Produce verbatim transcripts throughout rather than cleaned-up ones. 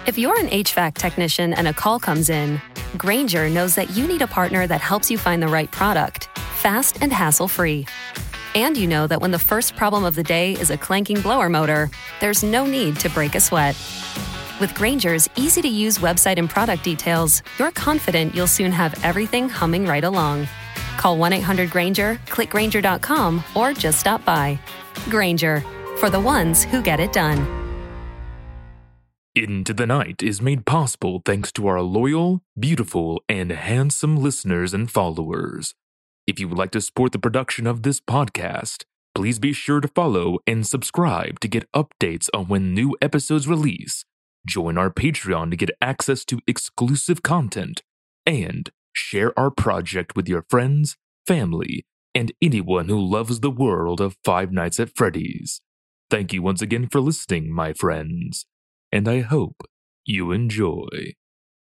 If you're an H V A C technician and a call comes in, Grainger knows that you need a partner that helps you find the right product, fast and hassle-free. And you know that when the first problem of the day is a clanking blower motor, there's no need to break a sweat. With Grainger's easy-to-use website and product details, you're confident you'll soon have everything humming right along. Call one eight hundred Grainger, click Grainger dot com, or just stop by. Grainger, for the ones who get it done. Into the Night is made possible thanks to our loyal, beautiful, and handsome listeners and followers. If you would like to support the production of this podcast, please be sure to follow and subscribe to get updates on when new episodes release, join our Patreon to get access to exclusive content, and share our project with your friends, family, and anyone who loves the world of Five Nights at Freddy's. Thank you once again for listening, my friends, and I hope you enjoy.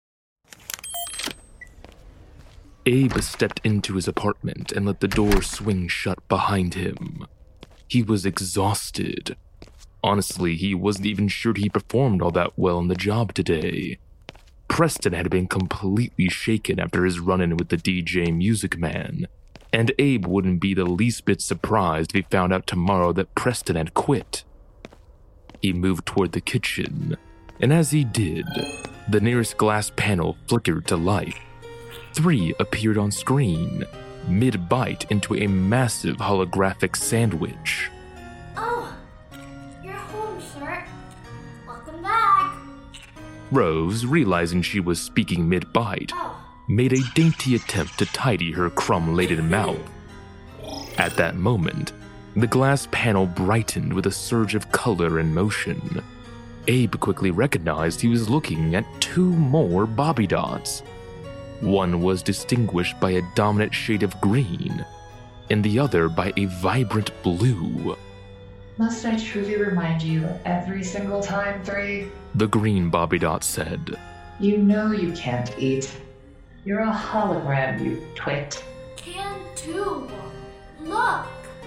Abe stepped into his apartment and let the door swing shut behind him. He was exhausted. Honestly, he wasn't even sure he performed all that well on the job today. Preston had been completely shaken after his run-in with the D J Music Man, and Abe wouldn't be the least bit surprised if he found out tomorrow that Preston had quit. He moved toward the kitchen, and as he did, the nearest glass panel flickered to life. Three appeared on screen, mid-bite into a massive holographic sandwich. Oh, you're home, sir. Welcome back. Rose, realizing she was speaking mid-bite, Oh. made a dainty attempt to tidy her crumb-laden mouth. At that moment, the glass panel brightened with a surge of color and motion. Abe quickly recognized he was looking at two more Bobby Dots. One was distinguished by a dominant shade of green, and the other by a vibrant blue. Must I truly remind you every single time, Three? The green Bobby Dot said. You know you can't eat. You're a hologram, you twit. Can too. Look.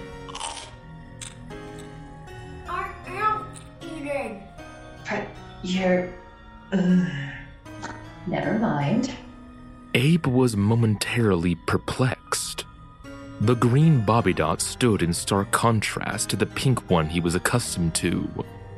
I am eating. But you're... Ugh. Never mind. Abe was momentarily perplexed. The green Bobby Dot stood in stark contrast to the pink one he was accustomed to.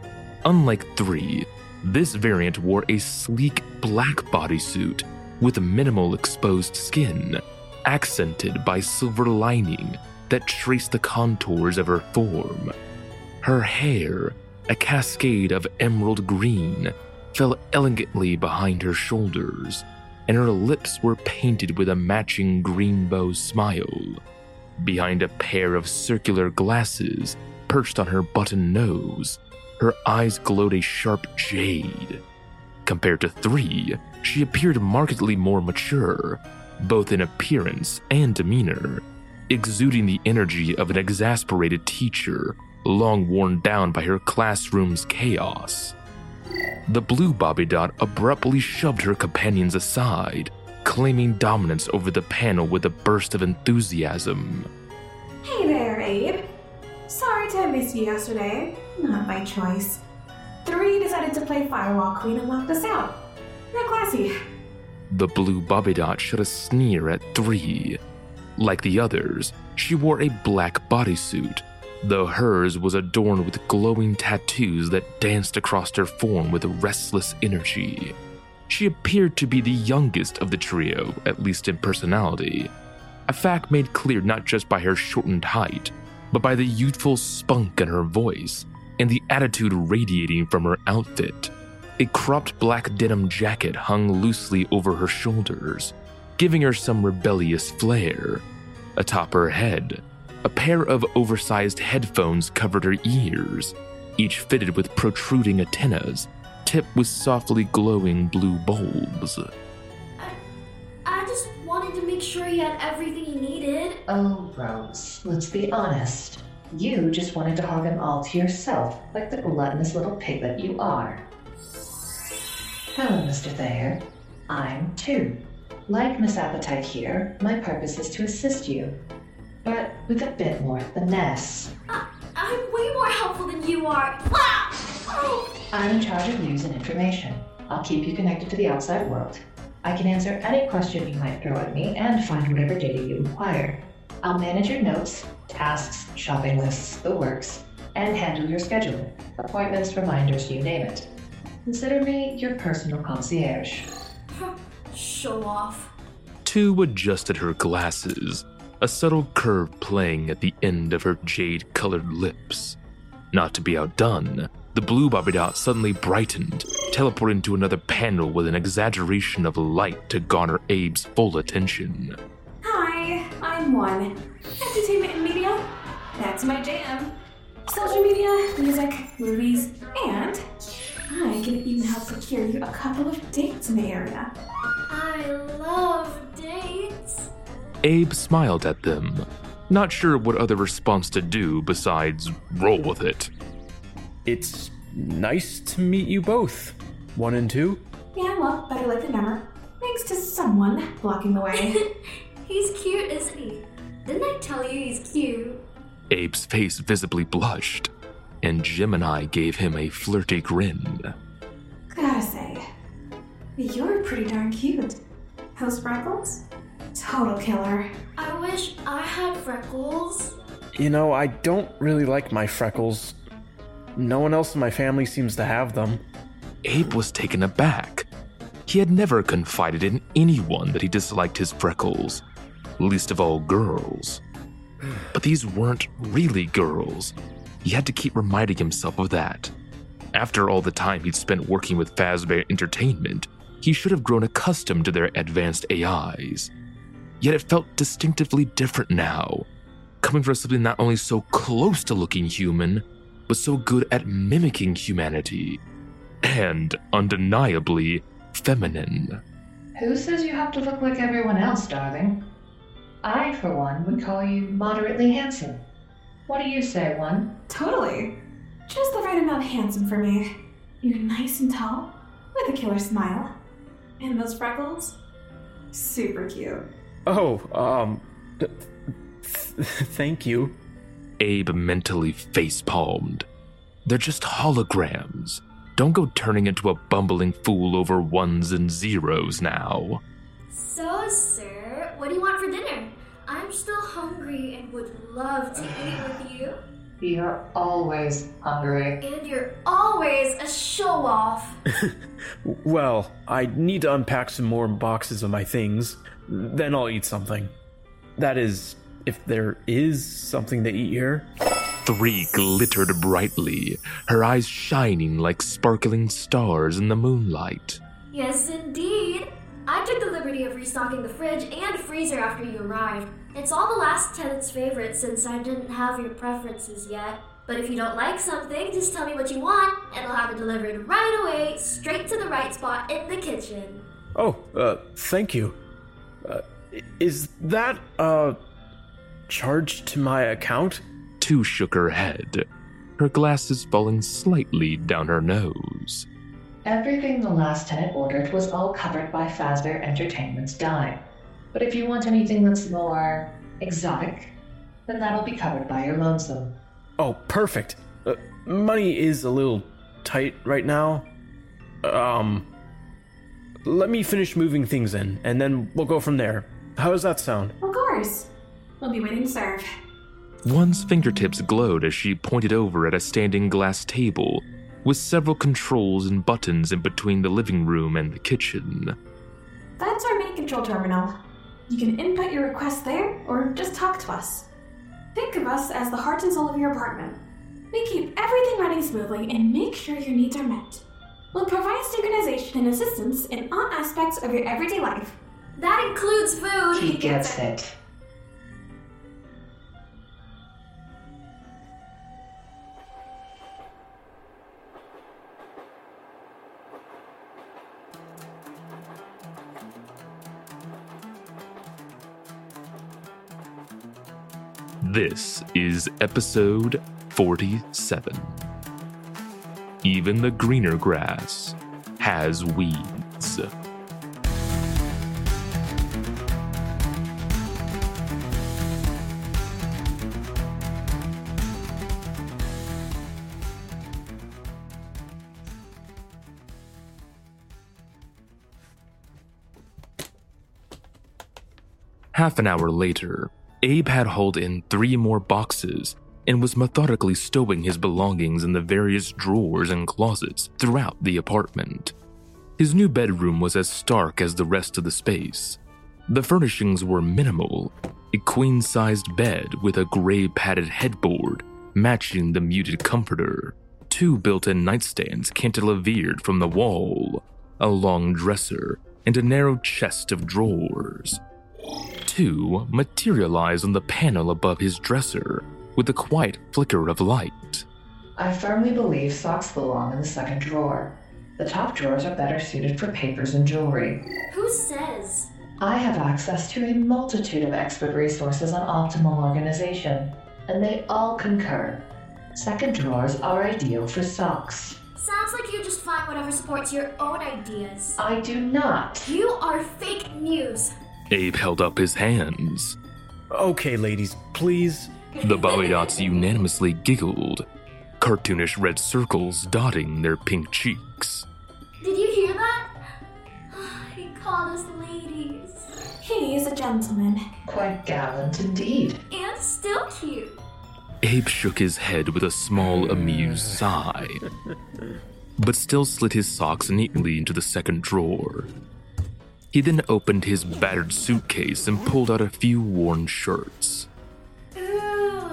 Unlike Three, this variant wore a sleek black bodysuit with minimal exposed skin, accented by silver lining that traced the contours of her form. Her hair, a cascade of emerald green, fell elegantly behind her shoulders, and her lips were painted with a matching green bow smile. Behind a pair of circular glasses perched on her button nose, her eyes glowed a sharp jade. Compared to Three, she appeared markedly more mature, both in appearance and demeanor, exuding the energy of an exasperated teacher, long worn down by her classroom's chaos. The blue Bobby Dot abruptly shoved her companions aside, claiming dominance over the panel with a burst of enthusiasm. Hey there, Abe. Sorry to have missed you yesterday. Not by choice. Three decided to play Firewall Queen and locked us out. Real classy. The blue Bobby Dot shot a sneer at Three. Like the others, she wore a black bodysuit, though hers was adorned with glowing tattoos that danced across her form with restless energy. She appeared to be the youngest of the trio, at least in personality, a fact made clear not just by her shortened height, but by the youthful spunk in her voice and the attitude radiating from her outfit. A cropped black denim jacket hung loosely over her shoulders, giving her some rebellious flair. Atop her head, a pair of oversized headphones covered her ears, each fitted with protruding antennas, tipped with softly glowing blue bulbs. I, I just wanted to make sure he had everything he needed. Oh, Rose, let's be honest. You just wanted to hog him all to yourself, like the gluttonous little piglet you are. Hello, Mister Thayer. I'm Two. Like Miss Appetite here, my purpose is to assist you, but with a bit more finesse. I, I'm way more helpful than you are. Ah! Oh. I'm in charge of news and information. I'll keep you connected to the outside world. I can answer any question you might throw at me and find whatever data you require. I'll manage your notes, tasks, shopping lists, the works, and handle your scheduling, appointments, reminders, you name it. Consider me your personal concierge. Show off. Two adjusted her glasses, a subtle curve playing at the end of her jade-colored lips. Not to be outdone, the blue Bobby Dot suddenly brightened, teleporting to another panel with an exaggeration of light to garner Abe's full attention. Hi, I'm One. Entertainment and media, that's my jam. Social media, music, movies, and I can even help secure you a couple of dates in the area. I love dates. Abe smiled at them, not sure what other response to do besides roll with it. It's nice to meet you both, One and Two. Yeah, well, better late than never. Thanks to someone blocking the way. He's cute, isn't he? Didn't I tell you he's cute? Abe's face visibly blushed, and Gemini gave him a flirty grin. Gotta say, you're pretty darn cute. Those freckles? Total killer. I wish I had freckles. You know, I don't really like my freckles. No one else in my family seems to have them. Abe was taken aback. He had never confided in anyone that he disliked his freckles, least of all girls. But these weren't really girls. He had to keep reminding himself of that. After all the time he'd spent working with Fazbear Entertainment, he should have grown accustomed to their advanced A Is. Yet it felt distinctively different now, coming from something not only so close to looking human, but so good at mimicking humanity, and undeniably feminine. Who says you have to look like everyone else, darling? I, for one, would call you moderately handsome. What do you say, One? Totally. Just the right amount of handsome for me. You're nice and tall, with a killer smile. And those freckles? Super cute. Oh, um, th- th- thank you. Abe mentally facepalmed. They're just holograms. Don't go turning into a bumbling fool over ones and zeros now. So, sir, what do you want for dinner? I'm still hungry and would love to eat with you. You're always hungry. And you're always a show-off. Well, I need to unpack some more boxes of my things. Then I'll eat something. That is, if there is something to eat here. Three glittered brightly, her eyes shining like sparkling stars in the moonlight. Yes, indeed. I took the liberty of restocking the fridge and freezer after you arrived. It's all the last tenant's favorite since I didn't have your preferences yet. But if you don't like something, just tell me what you want, and I'll have it delivered right away, straight to the right spot in the kitchen. Oh, uh, thank you. Uh, is that, uh, charged to my account? Two shook her head, her glasses falling slightly down her nose. Everything the last tenant ordered was all covered by Fazbear Entertainment's dime. But if you want anything that's more exotic, then that'll be covered by your lonesome. Oh, perfect. Uh, money is a little tight right now. Um, let me finish moving things in, and then we'll go from there. How does that sound? Of course. We'll be waiting to serve. One's fingertips glowed as she pointed over at a standing glass table with several controls and buttons in between the living room and the kitchen. That's our main control terminal. You can input your request there, or just talk to us. Think of us as the heart and soul of your apartment. We keep everything running smoothly and make sure your needs are met. We'll provide synchronization and assistance in all aspects of your everyday life. That includes food. He gets it. This is episode forty-seven. Even the greener grass has weeds. Half an hour later, Abe had hauled in three more boxes and was methodically stowing his belongings in the various drawers and closets throughout the apartment. His new bedroom was as stark as the rest of the space. The furnishings were minimal, a queen-sized bed with a gray padded headboard matching the muted comforter, two built-in nightstands cantilevered from the wall, a long dresser, and a narrow chest of drawers. Two materialized on the panel above his dresser with a quiet flicker of light. I firmly believe socks belong in the second drawer. The top drawers are better suited for papers and jewelry. Who says? I have access to a multitude of expert resources on optimal organization, and they all concur. Second drawers are ideal for socks. Sounds like you just find whatever supports your own ideas. I do not. You are fake news. Abe held up his hands. Okay, ladies, please. The Bobby Dots unanimously giggled, cartoonish red circles dotting their pink cheeks. Did you hear that? He called us ladies. He is a gentleman. Quite gallant indeed. And still cute. Abe shook his head with a small, amused sigh, but still slid his socks neatly into the second drawer. He then opened his battered suitcase and pulled out a few worn shirts. Ooh,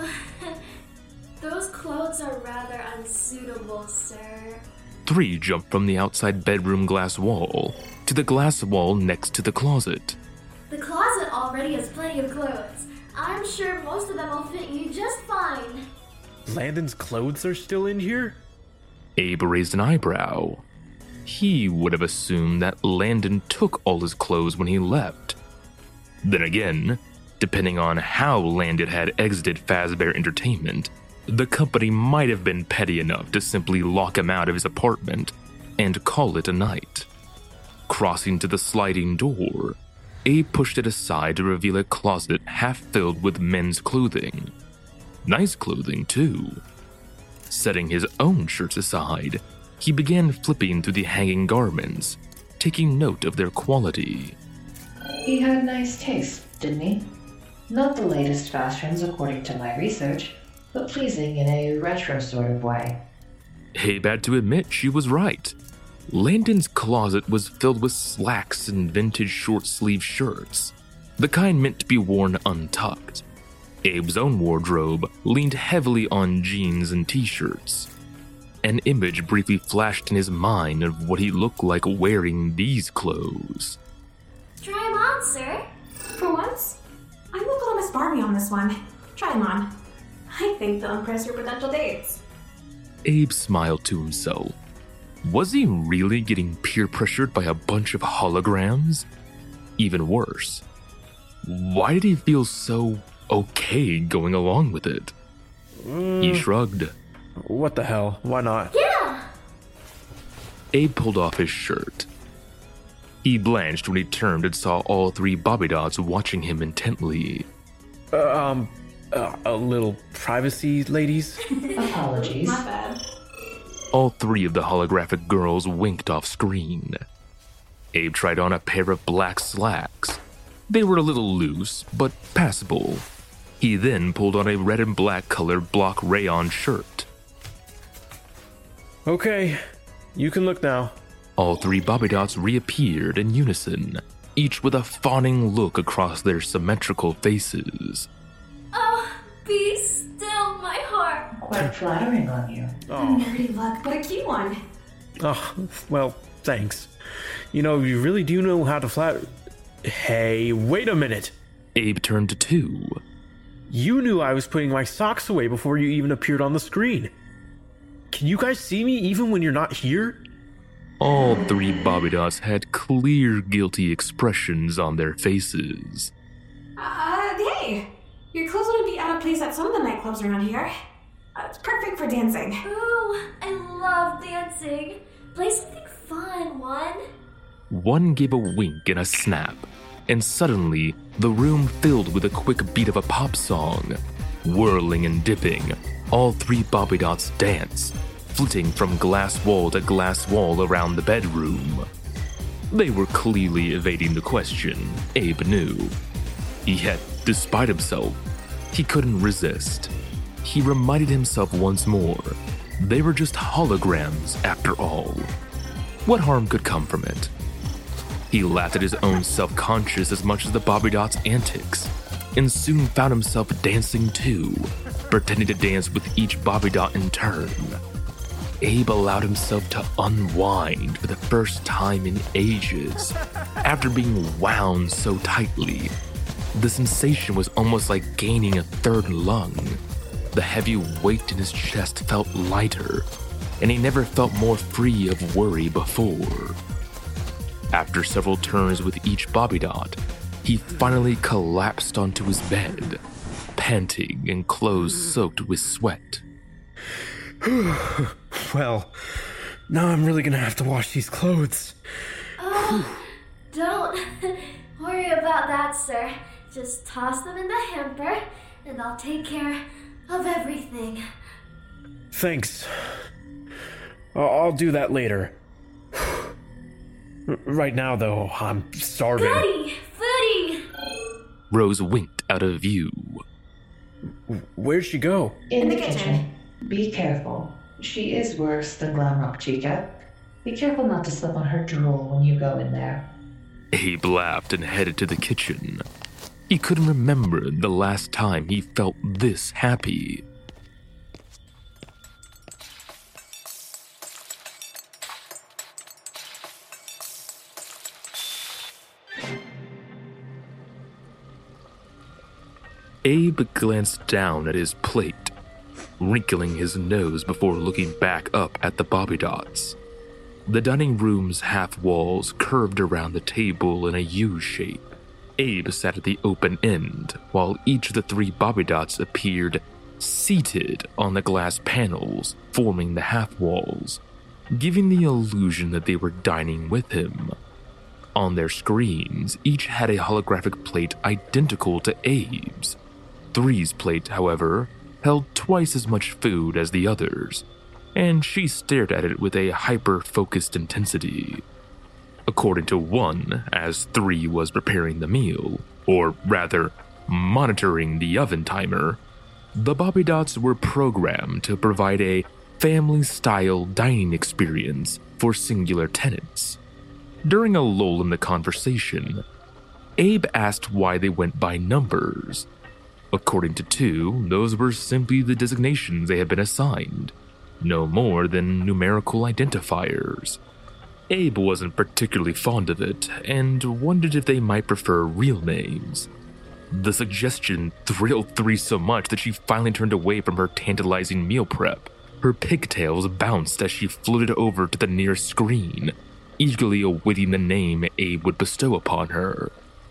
those clothes are rather unsuitable, sir. Three jumped from the outside bedroom glass wall to the glass wall next to the closet. The closet already has plenty of clothes. I'm sure most of them will fit you just fine. Landon's clothes are still in here? Abe raised an eyebrow. He would have assumed that Landon took all his clothes when he left. Then again, depending on how Landon had exited Fazbear Entertainment, the company might have been petty enough to simply lock him out of his apartment and call it a night. Crossing to the sliding door, Abe pushed it aside to reveal a closet half filled with men's clothing. Nice clothing, too. Setting his own shirts aside, he began flipping through the hanging garments, taking note of their quality. He had nice taste, didn't he? Not the latest fashions according to my research, but pleasing in a retro sort of way. Abe had to admit she was right. Landon's closet was filled with slacks and vintage short-sleeve shirts, the kind meant to be worn untucked. Abe's own wardrobe leaned heavily on jeans and t-shirts. An image briefly flashed in his mind of what he looked like wearing these clothes. Try them on, sir. For once, I'm a little Miss Barbie on this one. Try them on. I think they'll impress your potential dates. Abe smiled to himself. Was he really getting peer pressured by a bunch of holograms? Even worse, why did he feel so okay going along with it? Mm, He shrugged. What the hell? Why not? Yeah! Abe pulled off his shirt. He blanched when he turned and saw all three Bobby Dots watching him intently. Uh, um, uh, a little privacy, ladies? Apologies. My bad. All three of the holographic girls winked off screen. Abe tried on a pair of black slacks. They were a little loose, but passable. He then pulled on a red and black colored block rayon shirt. Okay, you can look now. All three Bobby Dots reappeared in unison, each with a fawning look across their symmetrical faces. Oh, be still, my heart. Quite flattering on you. A Oh, nerdy look, but a cute one. oh, well, thanks. You know, you really do know how to flatter. Hey, wait a minute. Abe turned to two. You knew I was putting my socks away before you even appeared on the screen. Can you guys see me even when you're not here? All three Bobby Dots had clear, guilty expressions on their faces. Uh, hey! Your clothes wouldn't be out of place at some of the nightclubs around here. Uh, it's perfect for dancing. Ooh, I love dancing. Play something fun, one. One gave a wink and a snap, and suddenly the room filled with a quick beat of a pop song. Whirling and dipping, all three Bobby Dots danced, flitting from glass wall to glass wall around the bedroom. They were clearly evading the question, Abe knew. Yet, despite himself, he couldn't resist. He reminded himself once more, they were just holograms after all. What harm could come from it? He laughed at his own self-conscious as much as the Bobby Dot's antics, and soon found himself dancing too, pretending to dance with each Bobby Dot in turn. Abe allowed himself to unwind for the first time in ages, after being wound so tightly. The sensation was almost like gaining a third lung. The heavy weight in his chest felt lighter, and he never felt more free of worry before. After several turns with each Bobby Dot, he finally collapsed onto his bed, panting and clothes soaked with sweat. Well, now I'm really gonna have to wash these clothes. Oh, don't worry about that, sir. Just toss them in the hamper, and I'll take care of everything. Thanks. I'll I'll do that later. Right now, though, I'm starving. Goody! Foodie! Rose winked out of view. Where'd she go? In, In the, the kitchen. kitchen. Be careful. She is worse than Glamrock Chica. Be careful not to slip on her drool when you go in there. Abe laughed and headed to the kitchen. He couldn't remember the last time he felt this happy. Abe glanced down at his plate, wrinkling his nose before looking back up at the Bobby Dots. The dining room's half walls curved around the table in a U shape. Abe sat at the open end, while each of the three Bobby Dots appeared seated on the glass panels forming the half walls, giving the illusion that they were dining with him. On their screens, each had a holographic plate identical to Abe's. Three's plate, however, held twice as much food as the others, and she stared at it with a hyper-focused intensity. According to one, as Three was preparing the meal, or rather, monitoring the oven timer, the Bobby Dots were programmed to provide a family-style dining experience for singular tenants. During a lull in the conversation, Abe asked why they went by numbers. According to Two, those were simply the designations they had been assigned, no more than numerical identifiers. Abe wasn't particularly fond of it, and wondered if they might prefer real names. The suggestion thrilled Three so much that she finally turned away from her tantalizing meal prep. Her pigtails bounced as she floated over to the nearest screen, eagerly awaiting the name Abe would bestow upon her.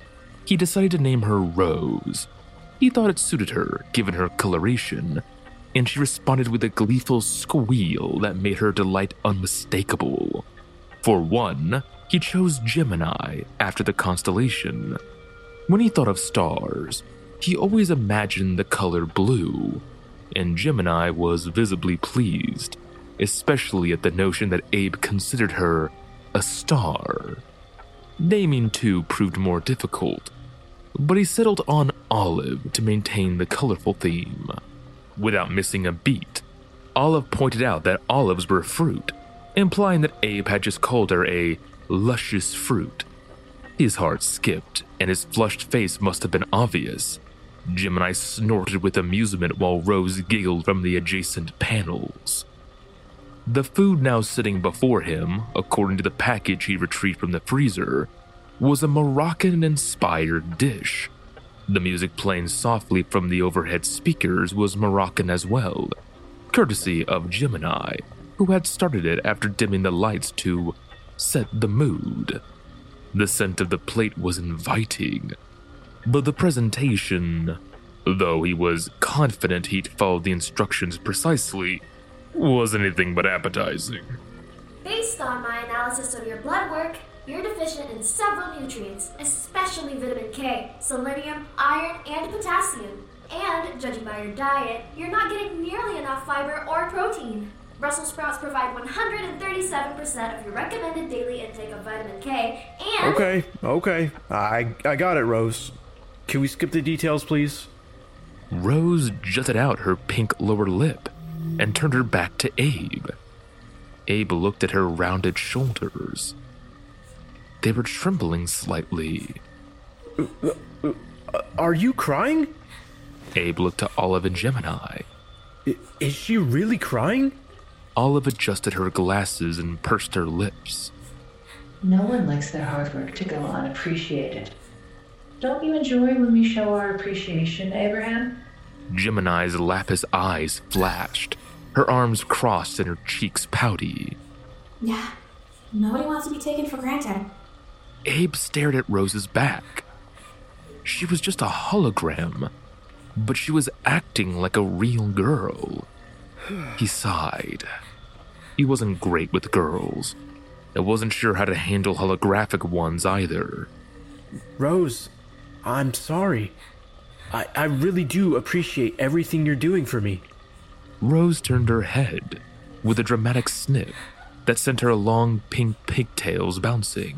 He decided to name her Rose. He thought it suited her, given her coloration, and she responded with a gleeful squeal that made her delight unmistakable. For one, he chose Gemini after the constellation. When he thought of stars, he always imagined the color blue, and Gemini was visibly pleased, especially at the notion that Abe considered her a star. Naming Two proved more difficult, but he settled on Olive to maintain the colorful theme. Without missing a beat, Olive pointed out that olives were fruit, implying that Abe had just called her a luscious fruit. His heart skipped, and his flushed face must have been obvious. Gemini snorted with amusement while Rose giggled from the adjacent panels. The food now sitting before him, according to the package he retrieved from the freezer, was a Moroccan-inspired dish. The music playing softly from the overhead speakers was Moroccan as well, courtesy of Gemini, who had started it after dimming the lights to set the mood. The scent of the plate was inviting, but the presentation, though he was confident he'd followed the instructions precisely, was anything but appetizing. Based on my analysis of your blood work, you're deficient in several nutrients, especially vitamin K, selenium, iron, and potassium. And, judging by your diet, you're not getting nearly enough fiber or protein. Brussels sprouts provide one hundred thirty-seven percent of your recommended daily intake of vitamin K, and... Okay, okay. I I got it, Rose. can we skip the details, please? Rose jutted out her pink lower lip and turned her back to Abe. Abe looked at her rounded shoulders. They were trembling slightly. Uh, uh, uh, are you crying? Abe looked to Olive and Gemini. I- is she really crying? Olive adjusted her glasses and pursed her lips. No one likes their hard work to go unappreciated. Don't you enjoy when we show our appreciation, Abraham? Gemini's lapis eyes flashed. Her arms crossed and her cheeks pouty. Yeah, nobody wants to be taken for granted. Abe stared at Rose's back. She was just a hologram, but she was acting like a real girl. He sighed. He wasn't great with girls. and wasn't sure how to handle holographic ones either. Rose, I'm sorry. I, I really do appreciate everything you're doing for me. Rose turned her head with a dramatic sniff that sent her long pink pigtails bouncing.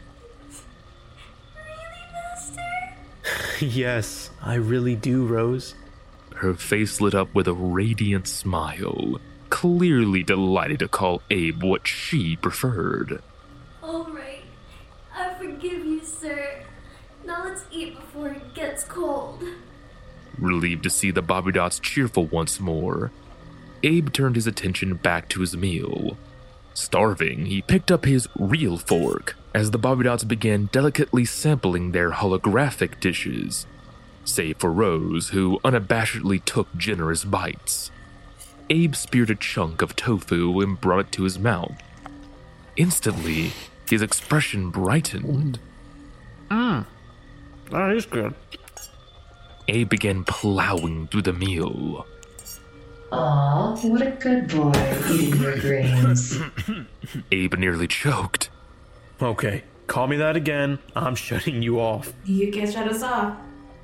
Really, Master? Yes, I really do, Rose. Her face lit up with a radiant smile, clearly delighted to call Abe what she preferred. All right. I forgive you, sir. Now let's eat before it gets cold. Relieved to see the Bobby Dots cheerful once more, Abe turned his attention back to his meal. Starving, he picked up his real fork as the Bobby Dots began delicately sampling their holographic dishes, save for Rose, who unabashedly took generous bites. Abe speared a chunk of tofu and brought it to his mouth. Instantly, his expression brightened. Mmm, that is good. Abe began plowing through the meal. Aw, what a good boy, eating your greens. Abe nearly choked. Okay, call me that again. I'm shutting you off. You can shut us off.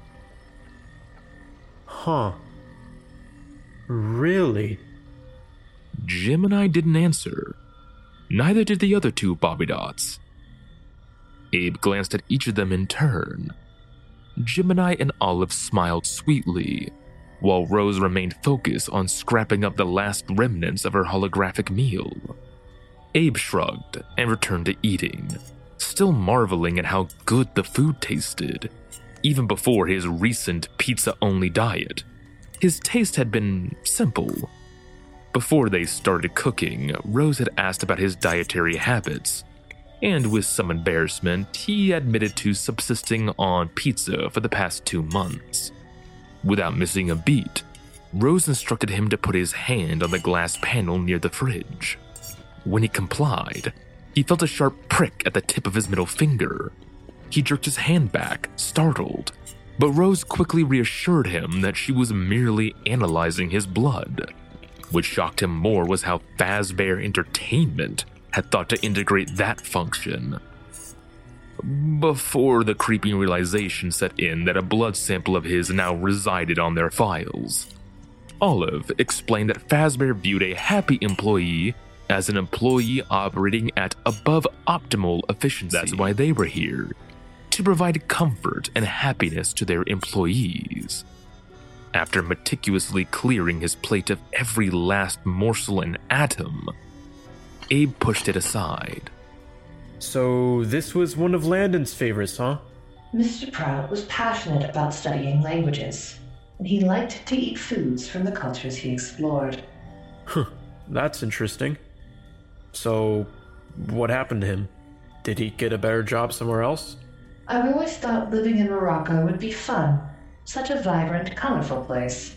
Huh. Really? Gemini didn't answer. Neither did the other two Bobby Dots. Abe glanced at each of them in turn. Gemini and Olive smiled sweetly, while Rose remained focused on scrapping up the last remnants of her holographic meal. Abe shrugged and returned to eating, still marveling at how good the food tasted, even before his recent pizza-only diet. His taste had been simple. Before they started cooking, Rose had asked about his dietary habits, and with some embarrassment, he admitted to subsisting on pizza for the past two months. Without missing a beat, Rose instructed him to put his hand on the glass panel near the fridge. When he complied, he felt a sharp prick at the tip of his middle finger. He jerked his hand back, startled, but Rose quickly reassured him that she was merely analyzing his blood. What shocked him more was how Fazbear Entertainment had thought to integrate that function. Before the creeping realization set in that a blood sample of his now resided on their files, Olive explained that Fazbear viewed a happy employee as an employee operating at above optimal efficiency. That's why they were here, to provide comfort and happiness to their employees. After meticulously clearing his plate of every last morsel and atom, Abe pushed it aside. So this was one of Landon's favorites, huh? Mister Prout was passionate about studying languages, and he liked to eat foods from the cultures he explored. Huh, that's interesting. So, what happened to him? Did he get a better job somewhere else? I've always thought living in Morocco would be fun. Such a vibrant, colorful place.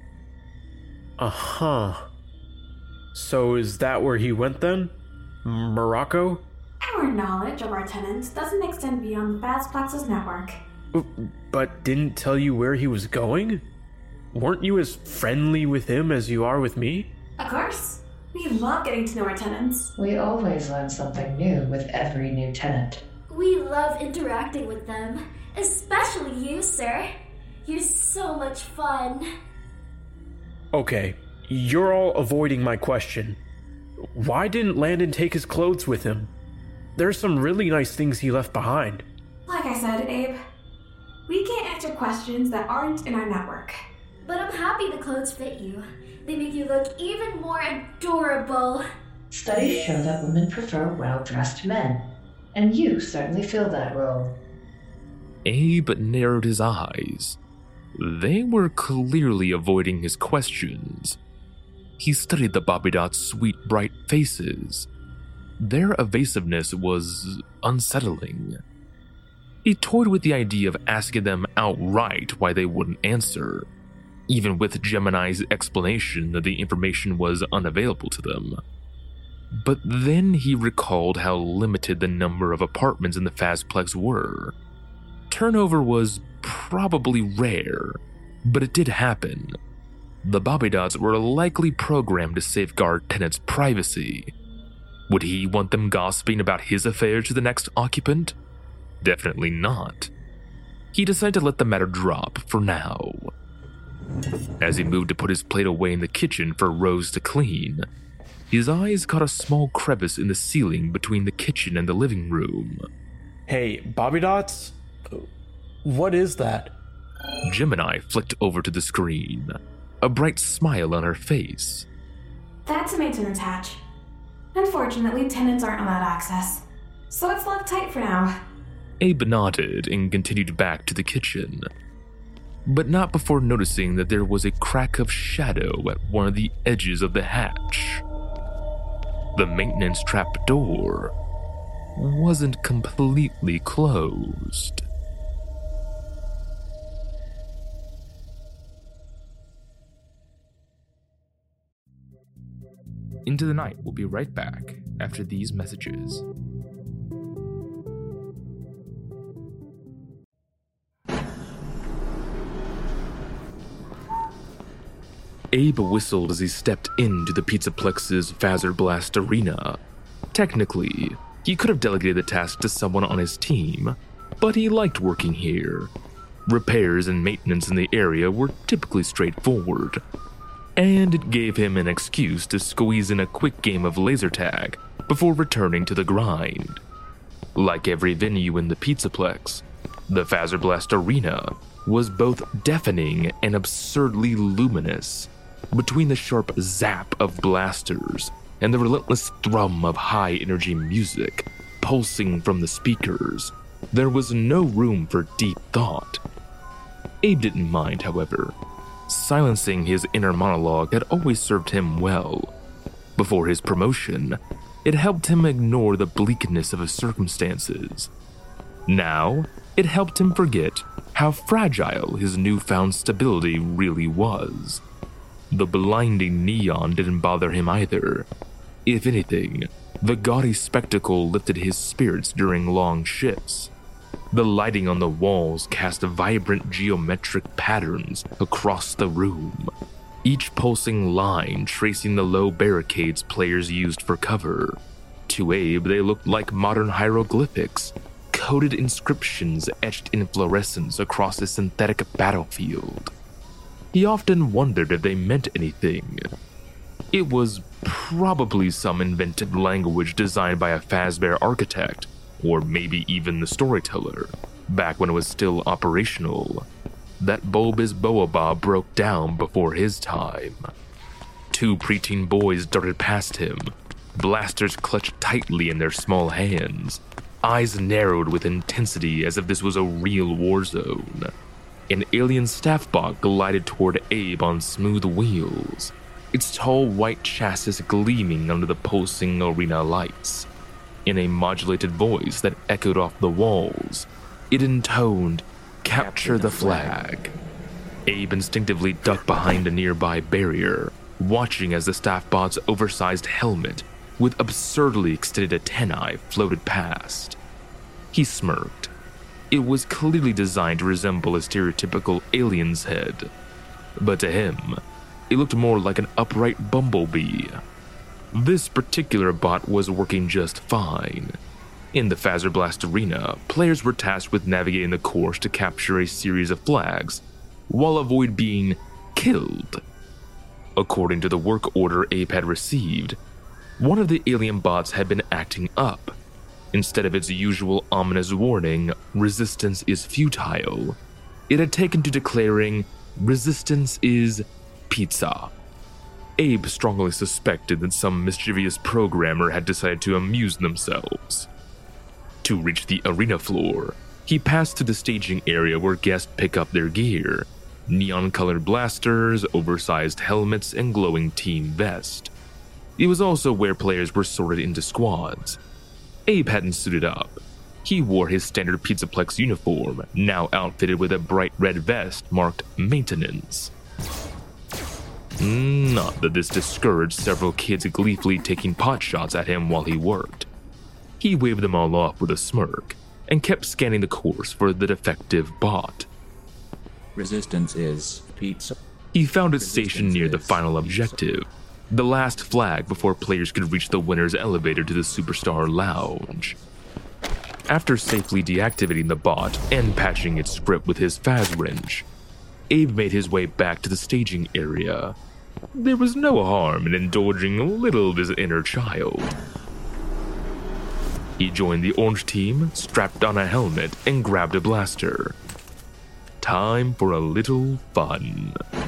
Uh-huh. So is that where he went then? Morocco? Our knowledge of our tenants doesn't extend beyond the Fazplax's network. But didn't tell you where he was going? Weren't you as friendly with him as you are with me? Of course. We love getting to know our tenants. We always learn something new with every new tenant. We love interacting with them, especially you, sir. You're so much fun. Okay, you're all avoiding my question. Why didn't Landon take his clothes with him? There's some really nice things he left behind. Like I said, Abe, We can't answer questions that aren't in our network. But I'm happy the clothes fit you. They make you look even more adorable. Studies show that women prefer well-dressed men, and you certainly fill that role. Abe narrowed his eyes. They were clearly avoiding his questions. He studied the Bobby Dots' sweet, bright faces. Their evasiveness was unsettling. He toyed with the idea of asking them outright why they wouldn't answer, even with Gemini's explanation that the information was unavailable to them. But then he recalled how limited the number of apartments in the Fazplex were. Turnover was probably rare, but it did happen. The Bobby Dots were likely programmed to safeguard tenants' privacy. Would he want them gossiping about his affairs to the next occupant? Definitely not. He decided to let the matter drop for now. As he moved to put his plate away in the kitchen for Rose to clean, his eyes caught a small crevice in the ceiling between the kitchen and the living room. Hey, Bobby Dots? What is that? Gemini flicked over to the screen, a bright smile on her face. That's a maintenance hatch. Unfortunately, tenants aren't allowed access, so it's locked tight for now. Abe nodded and continued back to the kitchen, but not before noticing that there was a crack of shadow at one of the edges of the hatch. The maintenance trap door wasn't completely closed. Into the Night will be right back after these messages. Abe whistled as he stepped into the Pizzaplex's Fazerblast arena. Technically, he could have delegated the task to someone on his team, but he liked working here. Repairs and maintenance in the area were typically straightforward, and it gave him an excuse to squeeze in a quick game of laser tag before returning to the grind. Like every venue in the Pizzaplex, the Fazerblast arena was both deafening and absurdly luminous. Between the sharp zap of blasters and the relentless thrum of high-energy music pulsing from the speakers, there was no room for deep thought. Abe didn't mind, however. Silencing his inner monologue had always served him well. Before his promotion, it helped him ignore the bleakness of his circumstances. Now, it helped him forget how fragile his newfound stability really was. The blinding neon didn't bother him either. If anything, the gaudy spectacle lifted his spirits during long shifts. The lighting on the walls cast vibrant geometric patterns across the room, each pulsing line tracing the low barricades players used for cover. To Abe, they looked like modern hieroglyphics, coded inscriptions etched in fluorescence across a synthetic battlefield. He often wondered if they meant anything. It was probably some invented language designed by a Fazbear architect, or maybe even the storyteller, back when it was still operational. That bulbous boaba broke down before his time. Two preteen boys darted past him, blasters clutched tightly in their small hands, eyes narrowed with intensity as if this was a real war zone. An alien staff bot glided toward Abe on smooth wheels, its tall white chassis gleaming under the pulsing arena lights. In a modulated voice that echoed off the walls, it intoned, "Capture the flag." Abe instinctively ducked behind a nearby barrier, watching as the staff bot's oversized helmet with absurdly extended antennae floated past. He smirked. It was clearly designed to resemble a stereotypical alien's head, but to him, it looked more like an upright bumblebee. This particular bot was working just fine. In the Fazerblast arena, players were tasked with navigating the course to capture a series of flags, while avoid being killed. According to the work order Abe had received, one of the alien bots had been acting up. Instead of its usual ominous warning, "Resistance is futile," it had taken to declaring resistance is pizza. Abe strongly suspected that some mischievous programmer had decided to amuse themselves. To reach the arena floor, he passed to the staging area where guests pick up their gear: neon-colored blasters, oversized helmets, and glowing team vests. It was also where players were sorted into squads. Abe hadn't suited up. He wore his standard Pizzaplex uniform, now outfitted with a bright red vest marked Maintenance. Not that this discouraged several kids gleefully taking potshots at him while he worked. He waved them all off with a smirk, and kept scanning the course for the defective bot. Resistance is pizza. He found it stationed near the final objective, the last flag before players could reach the winner's elevator to the Superstar Lounge. After safely deactivating the bot and patching its script with his Faz wrench, Abe made his way back to the staging area. There was no harm in indulging a little of his inner child. He joined the orange team, strapped on a helmet, and grabbed a blaster. Time for a little fun.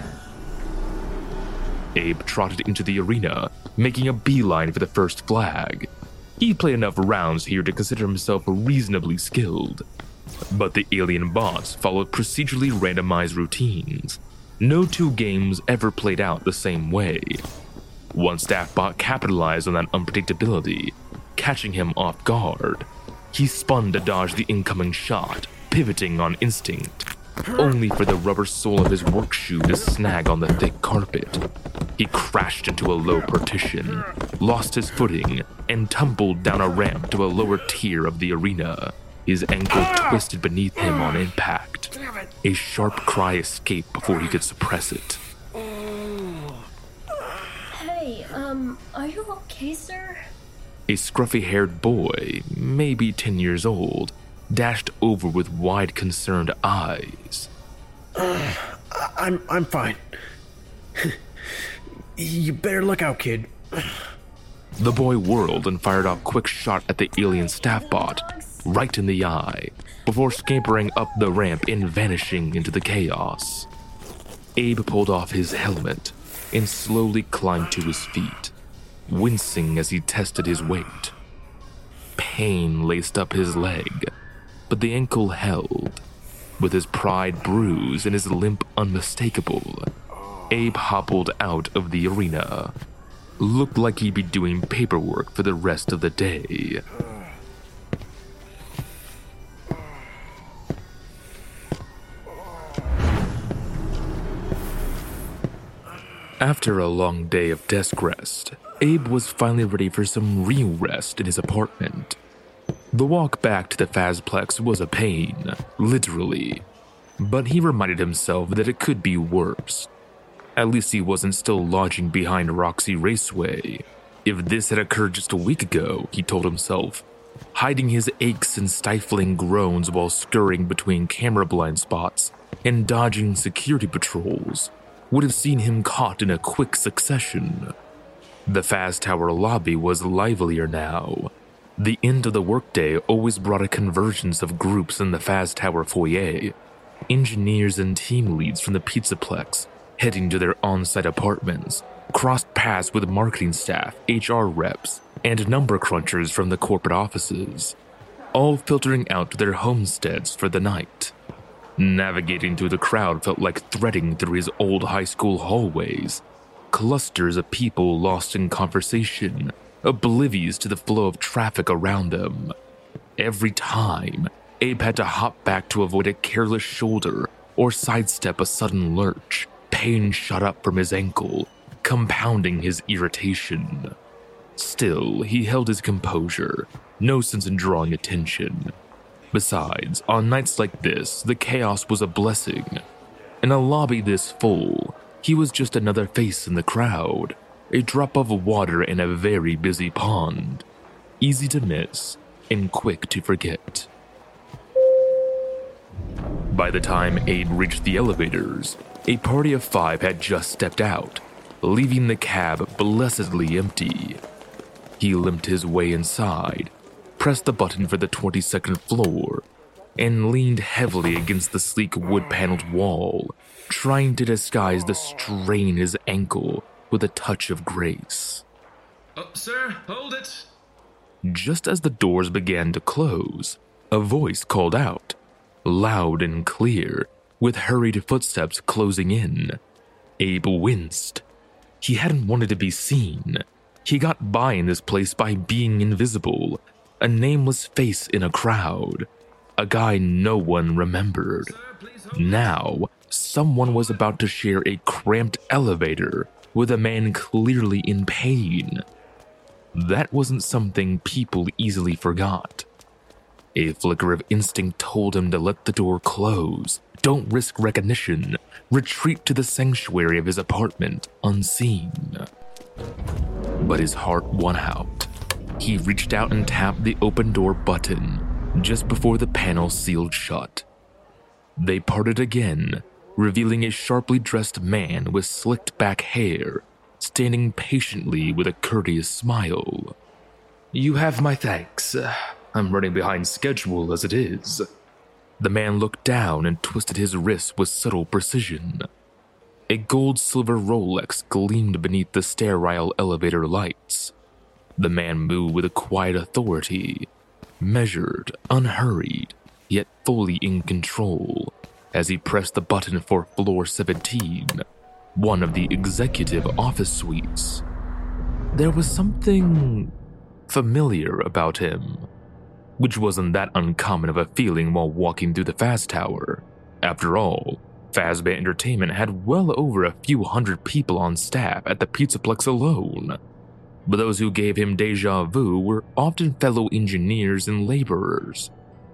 Abe trotted into the arena, making a beeline for the first flag. He played enough rounds here to consider himself reasonably skilled. But the alien bots followed procedurally randomized routines. No two games ever played out the same way. One staff bot capitalized on that unpredictability, catching him off guard. He spun to dodge the incoming shot, pivoting on instinct, only for the rubber sole of his work shoe to snag on the thick carpet. He crashed into a low partition, lost his footing, and tumbled down a ramp to a lower tier of the arena. His ankle twisted beneath him on impact. A sharp cry escaped before he could suppress it. Hey, um, are you okay, sir? A scruffy-haired boy, maybe ten years old, dashed over with wide, concerned eyes. Uh, I'm I'm fine. You better look out, kid. The boy whirled and fired off a quick shot at the alien staff bot, right in the eye, before scampering up the ramp and vanishing into the chaos. Abe pulled off his helmet and slowly climbed to his feet, wincing as he tested his weight. Pain laced up his leg, but the ankle held. With his pride bruised and his limp unmistakable, Abe hobbled out of the arena. Looked like he'd be doing paperwork for the rest of the day. After a long day of desk rest, Abe was finally ready for some real rest in his apartment. The walk back to the Fazplex was a pain, literally, but he reminded himself that it could be worse. At least he wasn't still lodging behind Roxy Raceway. If this had occurred just a week ago, he told himself, hiding his aches and stifling groans while scurrying between camera blind spots and dodging security patrols, would have seen him caught in a quick succession. The Faz Tower lobby was livelier now. The end of the workday always brought a convergence of groups in the Faz Tower foyer. Engineers and team leads from the Pizzaplex, heading to their on-site apartments, crossed paths with marketing staff, H R reps, and number crunchers from the corporate offices, all filtering out to their homesteads for the night. Navigating through the crowd felt like threading through his old high school hallways. Clusters of people lost in conversation, oblivious to the flow of traffic around them. Every time, Abe had to hop back to avoid a careless shoulder or sidestep a sudden lurch. Pain shot up from his ankle, compounding his irritation. Still, he held his composure, no sense in drawing attention. Besides, on nights like this, the chaos was a blessing. In a lobby this full, he was just another face in the crowd, a drop of water in a very busy pond, easy to miss and quick to forget. By the time Abe reached the elevators, a party of five had just stepped out, leaving the cab blessedly empty. He limped his way inside, pressed the button for the twenty-second floor, and leaned heavily against the sleek wood-paneled wall, trying to disguise the strain in his ankle with a touch of grace. Oh, sir, hold it! Just as the doors began to close, a voice called out, loud and clear, with hurried footsteps closing in. Abe winced. He hadn't wanted to be seen. He got by in this place by being invisible, a nameless face in a crowd, a guy no one remembered. Now, someone was about to share a cramped elevator with a man clearly in pain. That wasn't something people easily forgot. A flicker of instinct told him to let the door close, don't risk recognition, retreat to the sanctuary of his apartment unseen. But his heart won out. He reached out and tapped the open door button just before the panel sealed shut. They parted again, revealing a sharply dressed man with slicked back hair, standing patiently with a courteous smile. You have my thanks. I'm running behind schedule as it is. The man looked down and twisted his wrist with subtle precision. A gold-silver Rolex gleamed beneath the sterile elevator lights. The man moved with a quiet authority, measured, unhurried, yet fully in control, as he pressed the button for floor seventeen, one of the executive office suites. There was something familiar about him, which wasn't that uncommon of a feeling while walking through the Faz Tower. After all, Fazbear Entertainment had well over a few hundred people on staff at the Pizzaplex alone, but those who gave him deja vu were often fellow engineers and laborers,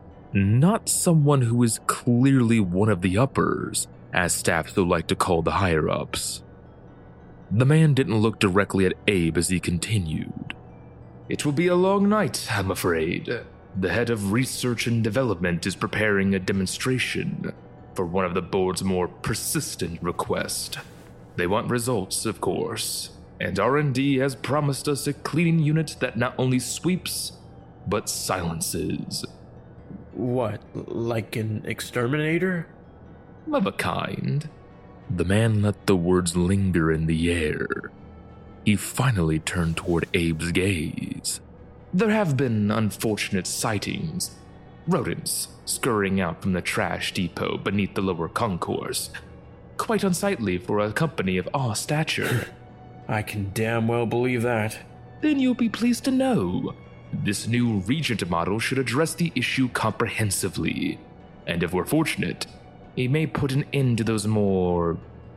not someone who was clearly one of the uppers, as staff so like to call the higher-ups. The man didn't look directly at Abe as he continued. It will be a long night, I'm afraid. The head of research and development is preparing a demonstration for one of the board's more persistent requests. They want results, of course, and R and D has promised us a cleaning unit that not only sweeps, but silences. What, like an exterminator? Of a kind. The man let the words linger in the air. He finally turned toward Abe's gaze. There have been unfortunate sightings. Rodents scurrying out from the trash depot beneath the lower concourse. Quite unsightly for a company of our stature. I can damn well believe that. Then you'll be pleased to know this new Regent model should address the issue comprehensively. And if we're fortunate, it may put an end to those more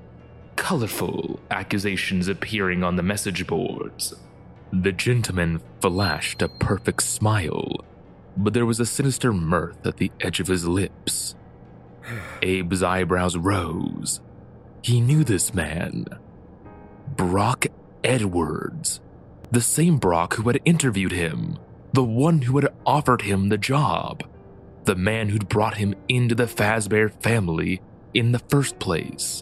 colorful accusations appearing on the message boards. The gentleman flashed a perfect smile, but there was a sinister mirth at the edge of his lips. Abe's eyebrows rose. He knew this man. Brock Edwards. The same Brock who had interviewed him. The one who had offered him the job. The man who'd brought him into the Fazbear family in the first place.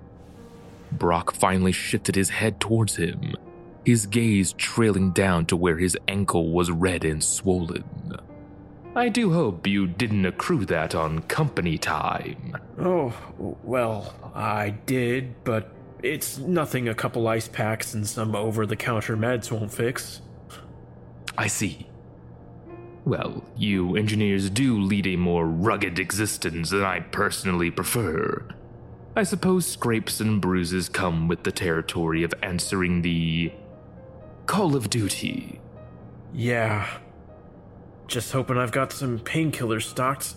Brock finally shifted his head towards him, his gaze trailing down to where his ankle was red and swollen. I do hope you didn't accrue that on company time. Oh, well, I did, but it's nothing a couple ice packs and some over-the-counter meds won't fix. I see. Well, you engineers do lead a more rugged existence than I personally prefer. I suppose scrapes and bruises come with the territory of answering the call of duty. Yeah. Just hoping I've got some painkillers stocked.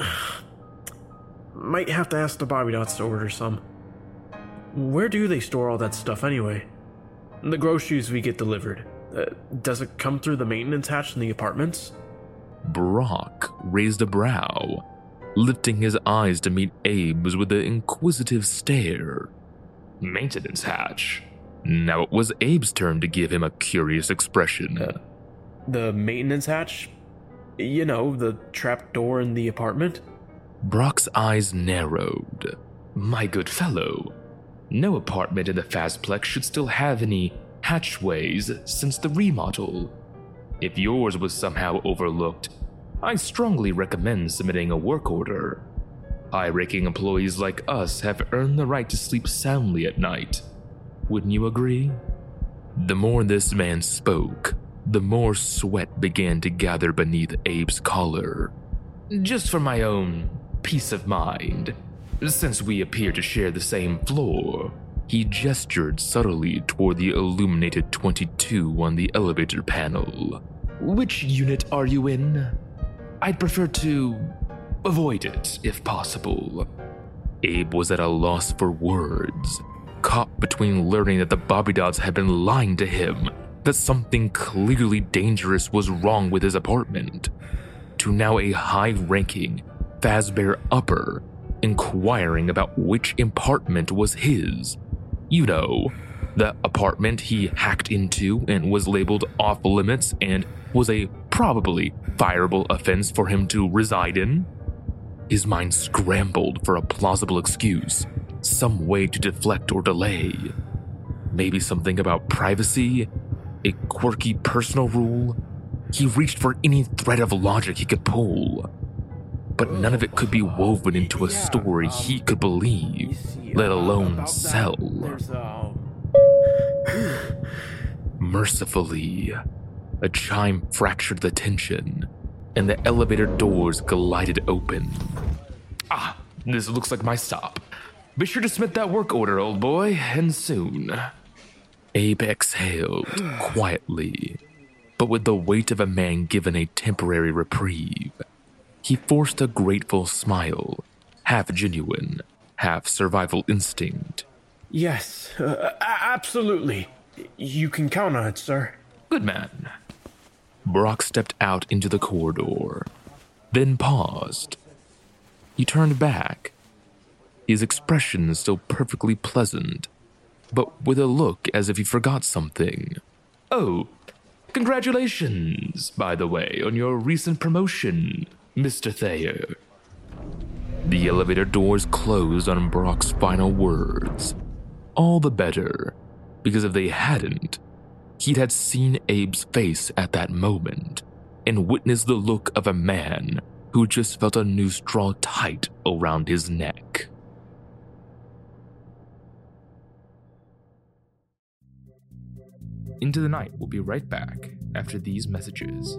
Might have to ask the Bobby Dots to order some. Where do they store all that stuff anyway? The groceries we get delivered. Uh, does it come through the maintenance hatch in the apartments? Brock raised a brow, lifting his eyes to meet Abe's with an inquisitive stare. Maintenance hatch? Now it was Abe's turn to give him a curious expression. Uh, the maintenance hatch? You know, the trap door in the apartment? Brock's eyes narrowed. My good fellow, no apartment in the Fazplex should still have any hatchways since the remodel. If yours was somehow overlooked, I strongly recommend submitting a work order. High-ranking employees like us have earned the right to sleep soundly at night. Wouldn't you agree? The more this man spoke, the more sweat began to gather beneath Abe's collar. Just for my own peace of mind, since we appear to share the same floor, he gestured subtly toward the illuminated twenty-two on the elevator panel. Which unit are you in? I'd prefer to avoid it, if possible. Abe was at a loss for words, caught between learning that the Bobbydots had been lying to him, that something clearly dangerous was wrong with his apartment, to now a high-ranking Fazbear Upper inquiring about which apartment was his. You know, the apartment he hacked into and was labeled off-limits and was a probably fireable offense for him to reside in. His mind scrambled for a plausible excuse, some way to deflect or delay. Maybe something about privacy, a quirky personal rule. He reached for any thread of logic he could pull, but none of it could be woven into a story he could believe, let alone sell. Mercifully, a chime fractured the tension, and the elevator doors glided open. Ah, this looks like my stop. Be sure to submit that work order, old boy, and soon. Abe exhaled quietly, but with the weight of a man given a temporary reprieve. He forced a grateful smile, half genuine, half survival instinct. Yes, uh, absolutely. You can count on it, sir. Good man. Brock stepped out into the corridor, then paused. He turned back, his expression still perfectly pleasant, but with a look as if he forgot something. Oh, congratulations, by the way, on your recent promotion, Mister Thayer. The elevator doors closed on Brock's final words. All the better, because if they hadn't, he'd had seen Abe's face at that moment and witnessed the look of a man who just felt a noose draw tight around his neck. Into the Night will be right back after these messages.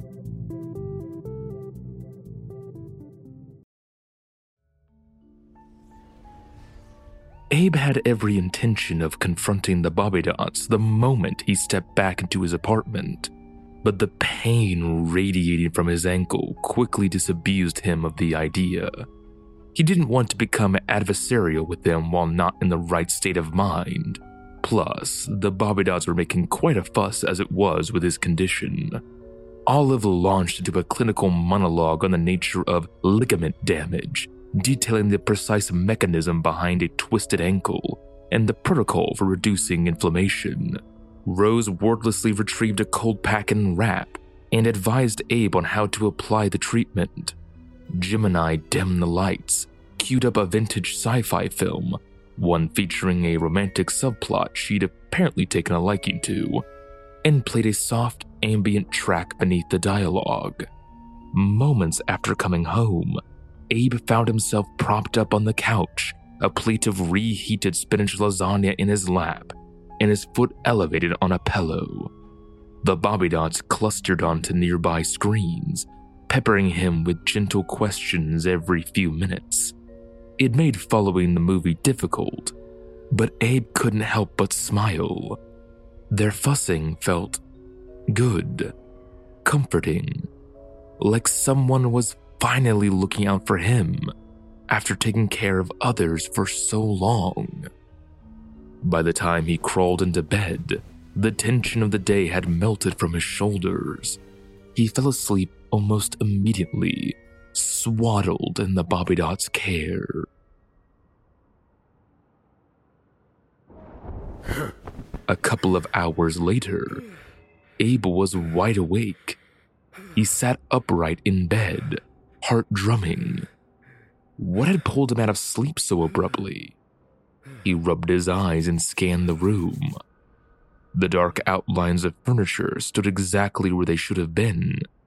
Abe had every intention of confronting the Bobbydots the moment he stepped back into his apartment, but the pain radiating from his ankle quickly disabused him of the idea. He didn't want to become adversarial with them while not in the right state of mind. Plus, the Bobbydots were making quite a fuss as it was with his condition. Olive launched into a clinical monologue on the nature of ligament damage, detailing the precise mechanism behind a twisted ankle and the protocol for reducing inflammation. Rose wordlessly retrieved a cold pack and wrap and advised Abe on how to apply the treatment. Gemini dimmed the lights, queued up a vintage sci-fi film, one featuring a romantic subplot she'd apparently taken a liking to, and played a soft ambient track beneath the dialogue. Moments after coming home, Abe found himself propped up on the couch, a plate of reheated spinach lasagna in his lap, and his foot elevated on a pillow. The Bobbydots clustered onto nearby screens, peppering him with gentle questions every few minutes. It made following the movie difficult, but Abe couldn't help but smile. Their fussing felt good, comforting, like someone was finally looking out for him after taking care of others for so long. By the time he crawled into bed, the tension of the day had melted from his shoulders. He fell asleep almost immediately, swaddled in the Bobbydots' care. A couple of hours later, Abe was wide awake. He sat upright in bed, heart drumming. What had pulled him out of sleep so abruptly? He rubbed his eyes and scanned the room. The dark outlines of furniture stood exactly where they should have been.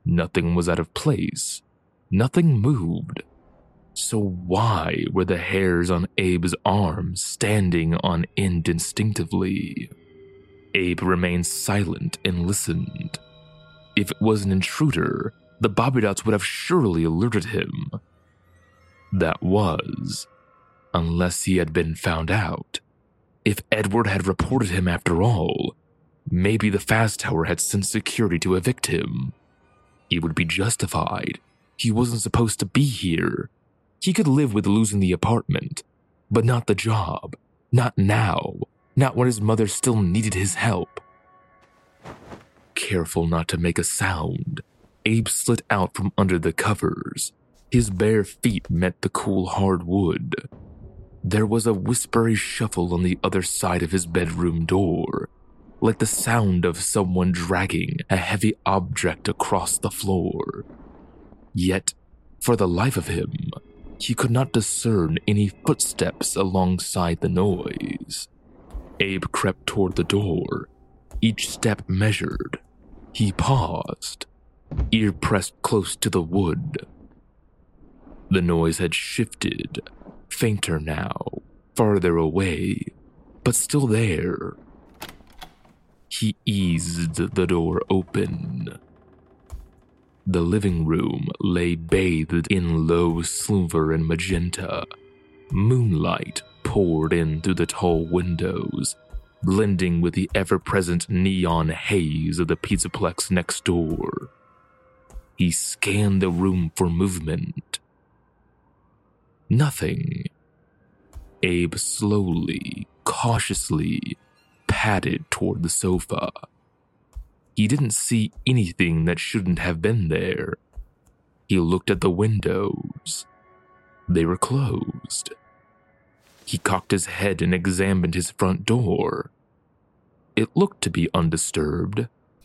Nothing was out of place. Nothing moved. So why were the hairs on Abe's arms standing on end instinctively? Abe remained silent and listened. If it was an intruder, the Bobby Dots would have surely alerted him. That was, unless he had been found out. If Edward had reported him after all, maybe the Fast Tower had sent security to evict him. He would be justified. He wasn't supposed to be here. He could live with losing the apartment, but not the job. Not now. Not when his mother still needed his help. Careful not to make a sound, Abe slid out from under the covers. His bare feet met the cool hard wood. There was a whispery shuffle on the other side of his bedroom door, like the sound of someone dragging a heavy object across the floor. Yet, for the life of him, he could not discern any footsteps alongside the noise. Abe crept toward the door, each step measured. He paused, ear pressed close to the wood. The noise had shifted, fainter now, farther away, but still there. He eased the door open. The living room lay bathed in low silver and magenta. Moonlight poured in through the tall windows, blending with the ever-present neon haze of the pizzaplex next door. He scanned the room for movement. Nothing. Abe slowly, cautiously padded toward the sofa. He didn't see anything that shouldn't have been there. He looked at the windows. They were closed. He cocked his head and examined his front door. It looked to be undisturbed.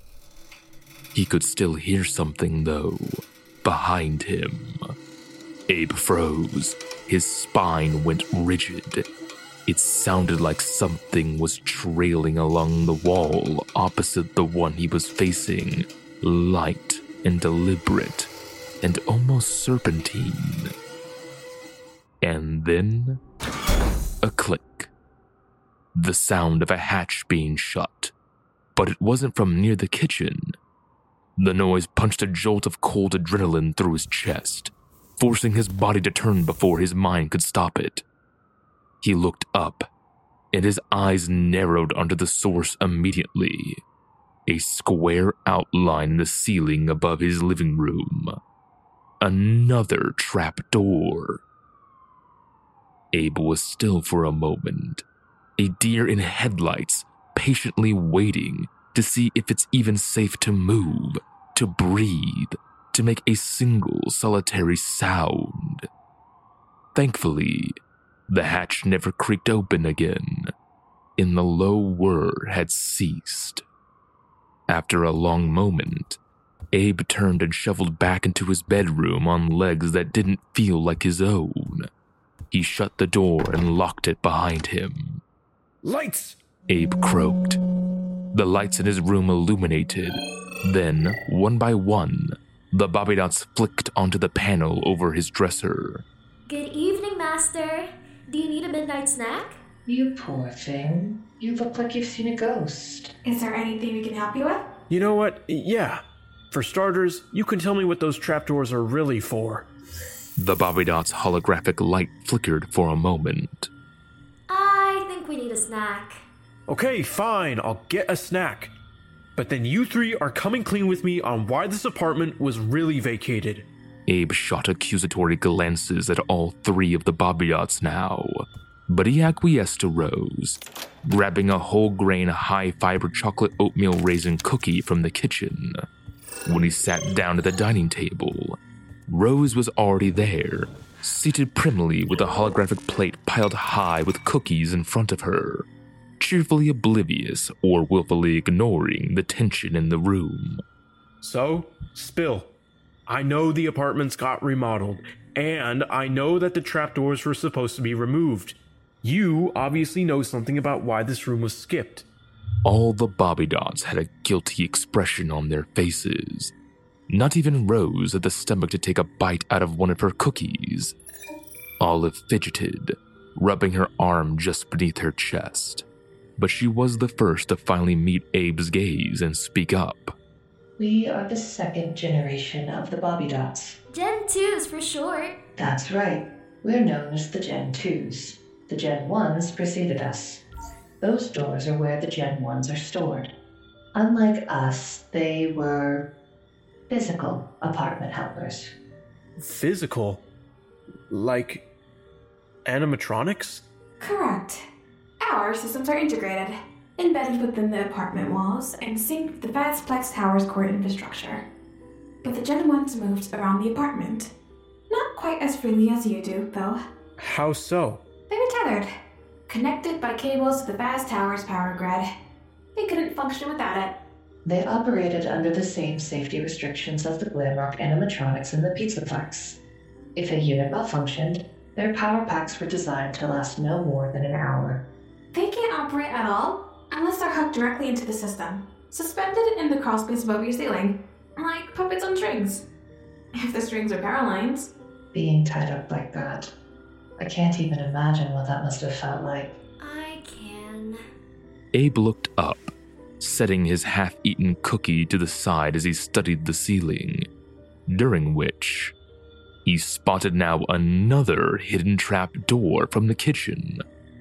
He could still hear something, though, behind him. Abe froze. His spine went rigid. It sounded like something was trailing along the wall opposite the one he was facing, light and deliberate, and almost serpentine. And then, a click. The sound of a hatch being shut, but it wasn't from near the kitchen. The noise punched a jolt of cold adrenaline through his chest, forcing his body to turn before his mind could stop it. He looked up, and his eyes narrowed under the source immediately. A square outline in the ceiling above his living room. Another trap door. Abe was still for a moment, a deer in headlights, patiently waiting to see if it's even safe to move, to breathe, to make a single solitary sound. Thankfully, the hatch never creaked open again, and the low whir had ceased. After a long moment, Abe turned and shuffled back into his bedroom on legs that didn't feel like his own. He shut the door and locked it behind him. Lights! Abe croaked. The lights in his room illuminated. Then, one by one, the Bobby Dots flicked onto the panel over his dresser. Good evening, Master. Do you need a midnight snack? You poor thing. You look like you've seen a ghost. Is there anything we can help you with? You know what? Yeah. For starters, you can tell me what those trapdoors are really for. The Bobby Dots holographic light flickered for a moment. I think we need a snack. Okay, fine, I'll get a snack. But then you three are coming clean with me on why this apartment was really vacated. Abe shot accusatory glances at all three of the Bobby Dots now, but he acquiesced to Rose, grabbing a whole-grain, high-fiber chocolate oatmeal raisin cookie from the kitchen. When he sat down at the dining table, Rose was already there, seated primly with a holographic plate piled high with cookies in front of her, cheerfully oblivious or willfully ignoring the tension in the room. So, spill. I know the apartments got remodeled, and I know that the trapdoors were supposed to be removed. You obviously know something about why this room was skipped. All the Bobby Dots had a guilty expression on their faces. not even Rose had the stomach to take a bite out of one of her cookies. Olive fidgeted, rubbing her arm just beneath her chest. But she was the first to finally meet Abe's gaze and speak up. We are the second generation of the Bobby Dots. Gen twos for short. That's right. We're known as the Gen twos. The Gen ones preceded us. Those doors are where the Gen ones are stored. Unlike us, they were physical apartment helpers. Physical? Like animatronics? Correct. Our systems are integrated, embedded within the apartment walls, and synced with the Vastplex Tower's core infrastructure. But the Gen ones moved around the apartment. Not quite as freely as you do, though. How so? They were tethered, connected by cables to the vast tower's power grid. They couldn't function without it. They operated under the same safety restrictions as the Glamrock animatronics in the Pizzaplex. If a unit malfunctioned, their power packs were designed to last no more than an hour. They can't operate at all unless they're hooked directly into the system, suspended in the crawl space above your ceiling, like puppets on strings. If the strings are power lines. Being tied up like that. I can't even imagine what that must have felt like. I can. Abe looked up, setting his half-eaten cookie to the side as he studied the ceiling, during which he spotted now another hidden trap door from the kitchen.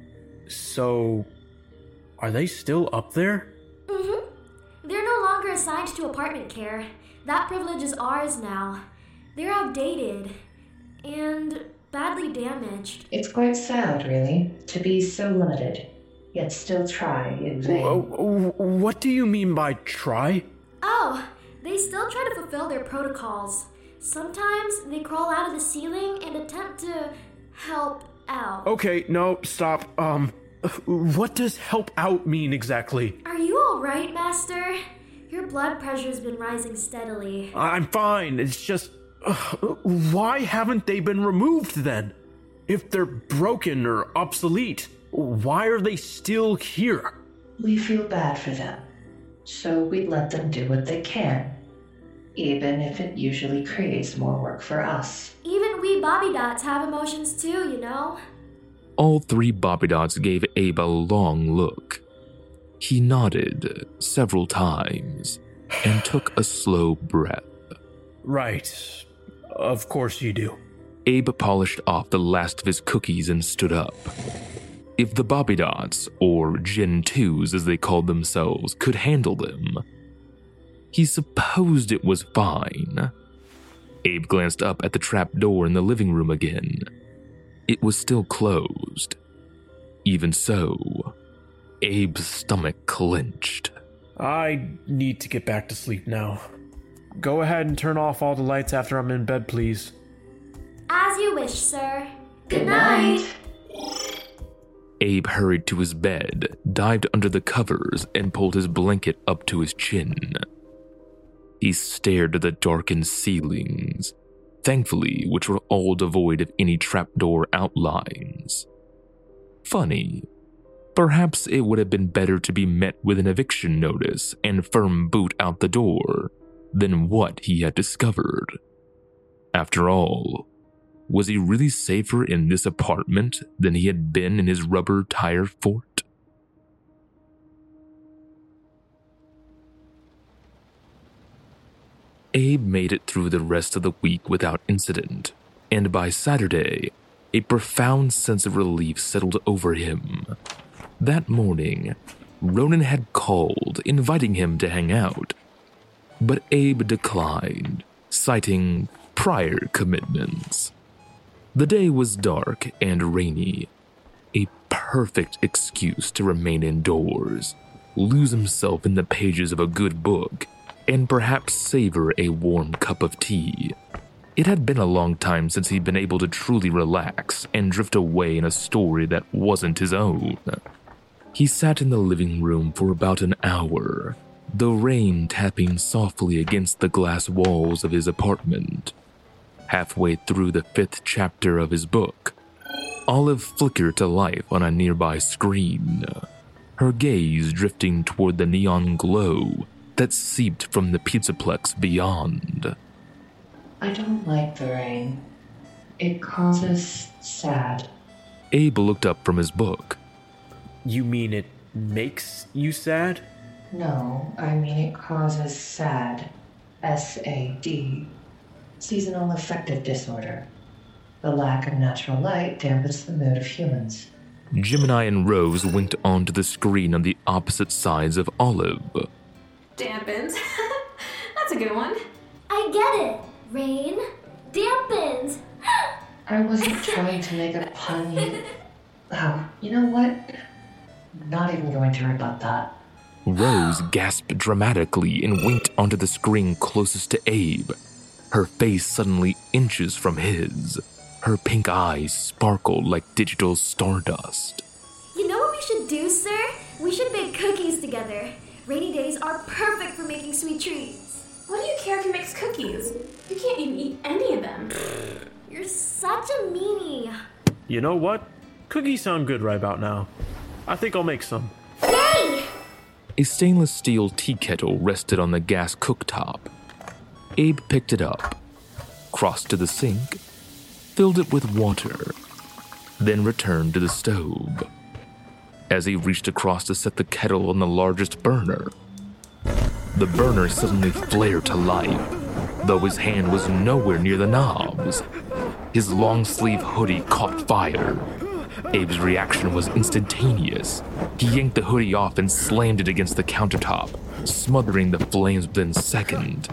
So, are they still up there? Mm-hmm. They're no longer assigned to apartment care. That privilege is ours now. They're outdated and badly damaged. It's quite sad, really, to be so limited, yet still try in vain. What do you mean by try? Oh, they still try to fulfill their protocols. Sometimes they crawl out of the ceiling and attempt to help out. Okay, no, stop. Um, what does help out mean exactly? Are you alright, Master? Your blood pressure's been rising steadily. I'm fine. It's just... Uh, why haven't they been removed then? If they're broken or obsolete, why are they still here? We feel bad for them, so we let them do what they can, even if it usually creates more work for us. Even we Bobby Dots have emotions too, you know? All three Bobby Dots gave Abe a long look. He nodded several times and took a slow breath. Right. Of course you do. Abe polished off the last of his cookies and stood up. If the Bobby Dots, or Gen twos as they called themselves, could handle them, he supposed it was fine. Abe glanced up at the trap door in the living room again. It was still closed. Even so, Abe's stomach clenched. I need to get back to sleep now. Go ahead and turn off all the lights after I'm in bed, please. As you wish, sir. Good night. Abe hurried to his bed, dived under the covers, and pulled his blanket up to his chin. He stared at the darkened ceilings, thankfully which were all devoid of any trapdoor outlines. Funny. Perhaps it would have been better to be met with an eviction notice and firm boot out the door than what he had discovered. After all, was he really safer in this apartment than he had been in his rubber tire fort? Abe made it through the rest of the week without incident, and by Saturday, a profound sense of relief settled over him. That morning, Ronan had called, inviting him to hang out, but Abe declined, citing prior commitments. The day was dark and rainy, a perfect excuse to remain indoors, lose himself in the pages of a good book, and perhaps savor a warm cup of tea. It had been a long time since he'd been able to truly relax and drift away in a story that wasn't his own. He sat in the living room for about an hour, the rain tapping softly against the glass walls of his apartment. Halfway through the fifth chapter of his book, Olive flickered to life on a nearby screen, her gaze drifting toward the neon glow that seeped from the pizzaplex beyond. I don't like the rain. It causes sad. Abe looked up from his book. You mean it makes you sad? No, I mean it causes sad. S A D. Seasonal affective disorder. The lack of natural light dampens the mood of humans. Gemini and Rose winked onto the screen on the opposite sides of Olive. Dampens. That's a good one. I get it. Rain. Dampens. I wasn't trying to make a pun. You... Oh, you know what? I'm not even going to rebut that. Rose gasped dramatically and winked onto the screen closest to Abe. Her face suddenly inches from his. Her pink eyes sparkled like digital stardust. You know what we should do, sir? We should bake cookies together. Rainy days are perfect for making sweet treats. What do you care if he makes cookies? You can't even eat any of them. You're such a meanie. You know what? Cookies sound good right about now. I think I'll make some. Yay! A stainless steel tea kettle rested on the gas cooktop. Abe picked it up, crossed to the sink, filled it with water, then returned to the stove. As he reached across to set the kettle on the largest burner, the burner suddenly flared to life, though his hand was nowhere near the knobs. His long-sleeve hoodie caught fire. Abe's reaction was instantaneous. He yanked the hoodie off and slammed it against the countertop, smothering the flames within a second.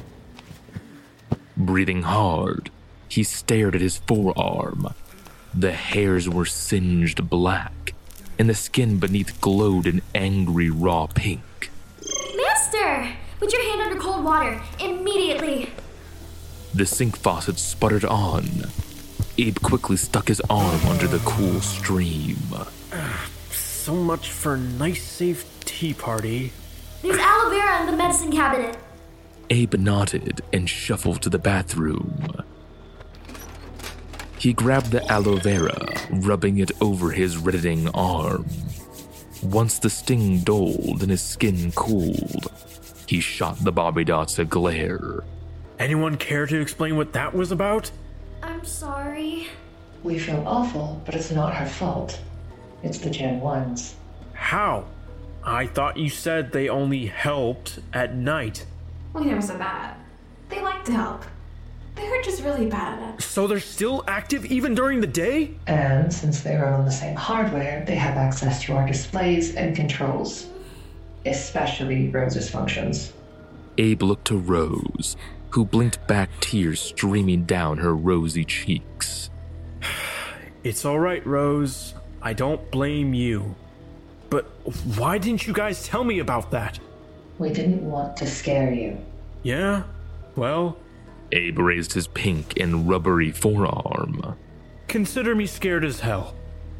Breathing hard, he stared at his forearm. The hairs were singed black, and the skin beneath glowed an angry raw pink. Master! Put your hand under cold water, immediately! The sink faucet sputtered on. Abe quickly stuck his arm under the cool stream. So much for a nice, safe tea party. There's aloe vera in the medicine cabinet. Abe nodded and shuffled to the bathroom. He grabbed the aloe vera, rubbing it over his reddening arm. Once the sting dulled and his skin cooled, he shot the Bobby Dots a glare. Anyone care to explain what that was about? I'm sorry. We feel awful, but it's not her fault. It's the Gen ones. How? I thought you said they only helped at night. We never said that. They like to help. They're just really bad at it. So they're still active even during the day? And since they run on the same hardware, they have access to our displays and controls. Especially Rose's functions. Abe looked to Rose, who blinked back, tears streaming down her rosy cheeks. It's all right, Rose. I don't blame you. But why didn't you guys tell me about that? We didn't want to scare you. Yeah? Well... Abe raised his pink and rubbery forearm. Consider me scared as hell.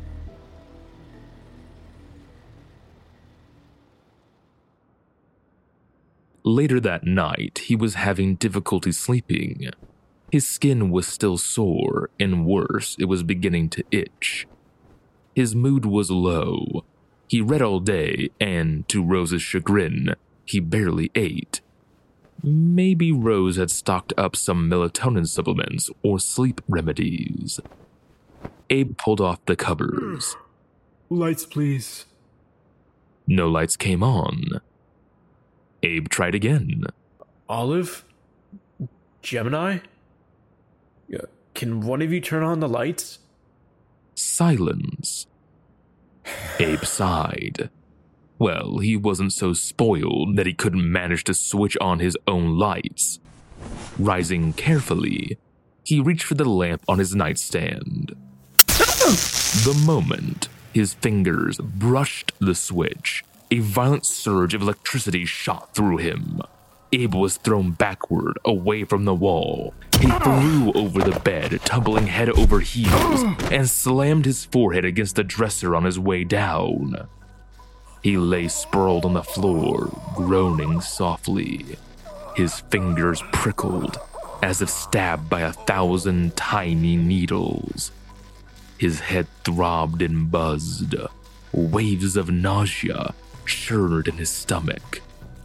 Later that night, he was having difficulty sleeping. His skin was still sore, and worse, it was beginning to itch. His mood was low. He read all day, and, to Rose's chagrin, he barely ate. Maybe Rose had stocked up some melatonin supplements or sleep remedies. Abe pulled off the covers. Lights, please. No lights came on. Abe tried again. Olive? Gemini? Can one of you turn on the lights? Silence. Abe sighed. Well, he wasn't so spoiled that he couldn't manage to switch on his own lights. Rising carefully, he reached for the lamp on his nightstand. The moment his fingers brushed the switch, a violent surge of electricity shot through him. Abe was thrown backward, away from the wall. He flew over the bed, tumbling head over heels, and slammed his forehead against the dresser on his way down. He lay sprawled on the floor, groaning softly. His fingers prickled, as if stabbed by a thousand tiny needles. His head throbbed and buzzed. Waves of nausea churned in his stomach.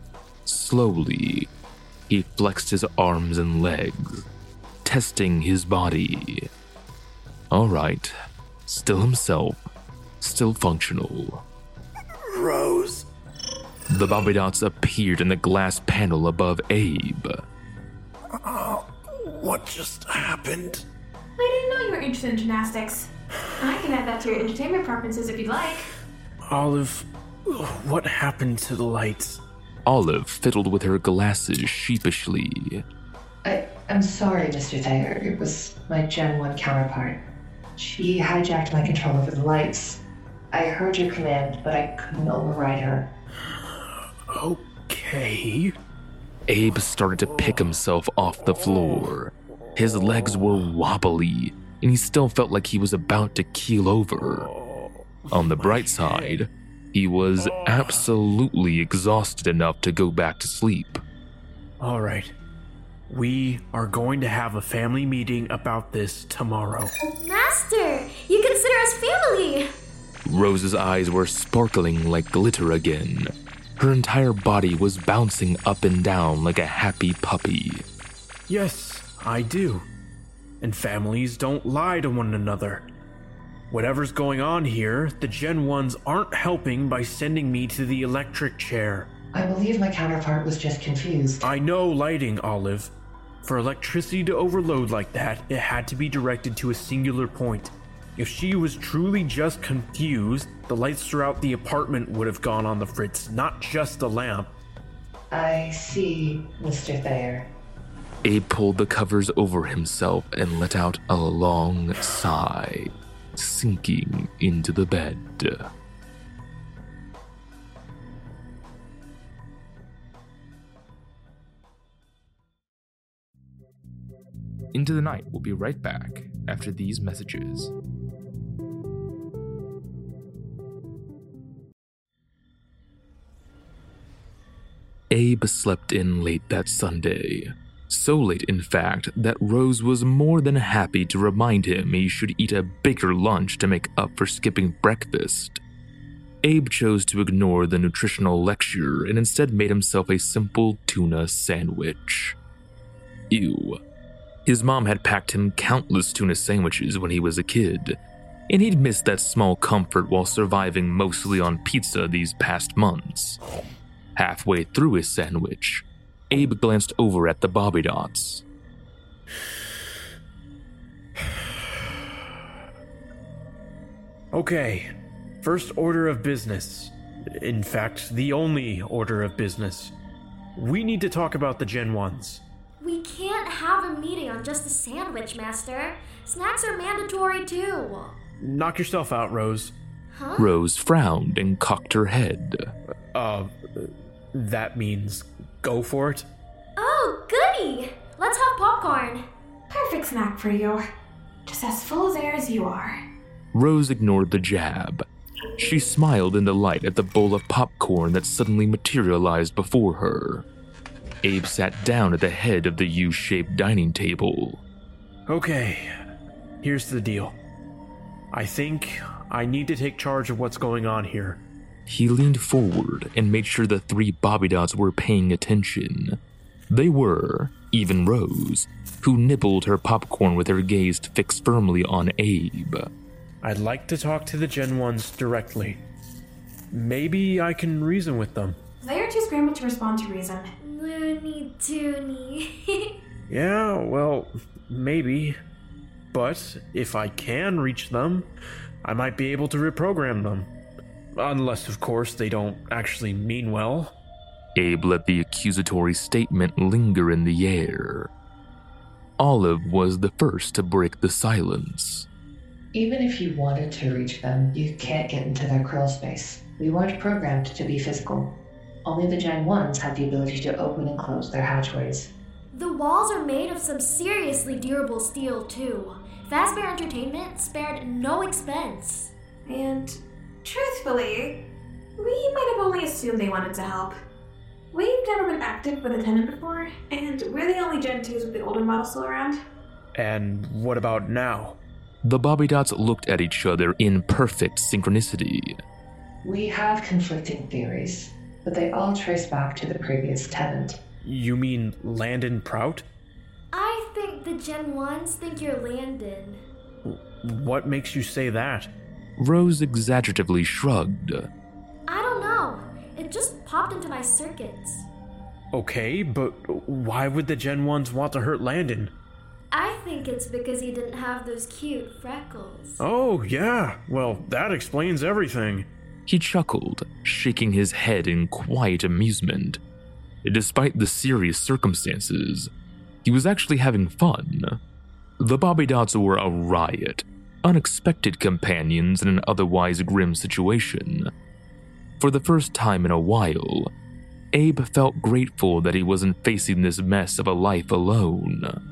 Slowly, he flexed his arms and legs, testing his body. All right, still himself, still functional. Rose. The Bobby Dots appeared in the glass panel above Abe. Uh, what just happened? I didn't know you were interested in gymnastics. I can add that to your entertainment preferences if you'd like. Olive, what happened to the lights? Olive fiddled with her glasses sheepishly. I, I'm sorry, Mister Thayer. It was my Gen one counterpart. She hijacked my control over the lights. I heard your command, but I couldn't override her. Okay. Abe started to pick himself off the floor. His legs were wobbly, and he still felt like he was about to keel over. On the bright side, he was absolutely exhausted enough to go back to sleep. All right. We are going to have a family meeting about this tomorrow. Master, you consider us family! Rose's eyes were sparkling like glitter again. Her entire body was bouncing up and down like a happy puppy. Yes, I do. And families don't lie to one another. Whatever's going on here, the Gen ones aren't helping by sending me to the electric chair. I believe my counterpart was just confused. I know lighting, Olive. For electricity to overload like that, it had to be directed to a singular point. If she was truly just confused, the lights throughout the apartment would have gone on the fritz, not just the lamp. I see, Mister Thayer. Abe pulled the covers over himself and let out a long sigh, sinking into the bed. Into the Night will be right back after these messages. Abe slept in late that Sunday. So late, in fact, that Rose was more than happy to remind him he should eat a bigger lunch to make up for skipping breakfast. Abe chose to ignore the nutritional lecture and instead made himself a simple tuna sandwich. Ew. His mom had packed him countless tuna sandwiches when he was a kid, and he'd missed that small comfort while surviving mostly on pizza these past months. Halfway through his sandwich, Abe glanced over at the Bobby Dots. Okay, first order of business. In fact, the only order of business. We need to talk about the Gen ones. We can't have a meeting on just a sandwich, Master. Snacks are mandatory too. Knock yourself out, Rose. Huh? Rose frowned and cocked her head. Uh, that means go for it? Oh, goody! Let's have popcorn. Perfect snack for you. Just as full as air as you are. Rose ignored the jab. She smiled in delight at the bowl of popcorn that suddenly materialized before her. Abe sat down at the head of the U-shaped dining table. Okay, here's the deal. I think I need to take charge of what's going on here. He leaned forward and made sure the three Bobby Dots were paying attention. They were, even Rose, who nibbled her popcorn with her gaze fixed firmly on Abe. I'd like to talk to the Gen ones directly. Maybe I can reason with them. They are too scrambled to respond to reason. Looney Tooney. Yeah, well, maybe. But if I can reach them, I might be able to reprogram them. Unless, of course, they don't actually mean well. Abe let the accusatory statement linger in the air. Olive was the first to break the silence. Even if you wanted to reach them, you can't get into their crawl space. We weren't programmed to be physical. Only the Gen ones have the ability to open and close their hatchways. The walls are made of some seriously durable steel, too. Fazbear Entertainment spared no expense. And, truthfully, we might have only assumed they wanted to help. We've never been active with a tenant before, and we're the only Gen twos with the older model still around. And what about now? The Bobby Dots looked at each other in perfect synchronicity. We have conflicting theories. but they all trace back to the previous tenant. You mean Landon Prout? I think the Gen ones think you're Landon. What makes you say that? Rose exaggeratively shrugged. I don't know. It just popped into my circuits. Okay, but why would the Gen ones want to hurt Landon? I think it's because he didn't have those cute freckles. Oh, yeah. Well, that explains everything. He chuckled, shaking his head in quiet amusement. Despite the serious circumstances, he was actually having fun. The Bobby Dots were a riot, unexpected companions in an otherwise grim situation. For the first time in a while, Abe felt grateful that he wasn't facing this mess of a life alone.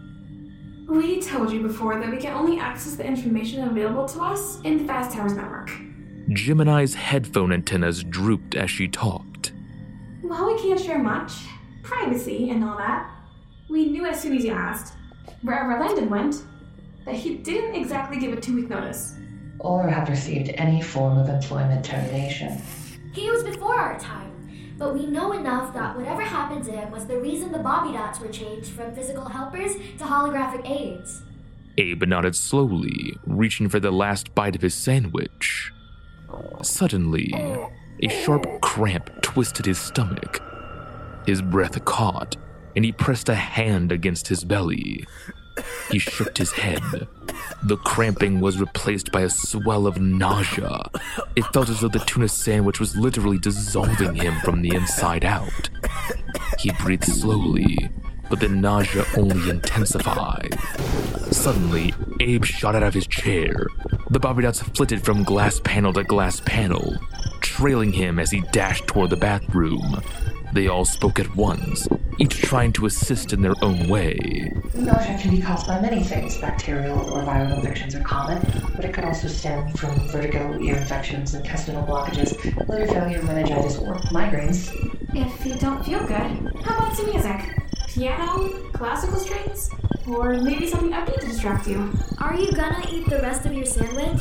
We told you before that we can only access the information available to us in the Fast Towers network. Gemini's headphone antennas drooped as she talked. While we can't share much, privacy and all that, we knew as soon as you asked, wherever Landon went, that he didn't exactly give a two-week notice. Or have received any form of employment termination. He was before our time, but we know enough that whatever happened to him was the reason the Bobby Dots were changed from physical helpers to holographic aides. Abe nodded slowly, reaching for the last bite of his sandwich. Suddenly, a sharp cramp twisted his stomach. His breath caught, and he pressed a hand against his belly. He shook his head. The cramping was replaced by a swell of nausea. It felt as though the tuna sandwich was literally dissolving him from the inside out. He breathed slowly, but the nausea only intensified. Suddenly, Abe shot out of his chair. The Bobby Dots flitted from glass panel to glass panel, trailing him as he dashed toward the bathroom. They all spoke at once, each trying to assist in their own way. Nausea can be caused by many things. Bacterial or viral infections are common, but it can also stem from vertigo, ear infections, intestinal blockages, liver failure, meningitis, or migraines. If you don't feel good, how about some music? Piano, classical strings, or maybe something upbeat to distract you. Are you gonna eat the rest of your sandwich?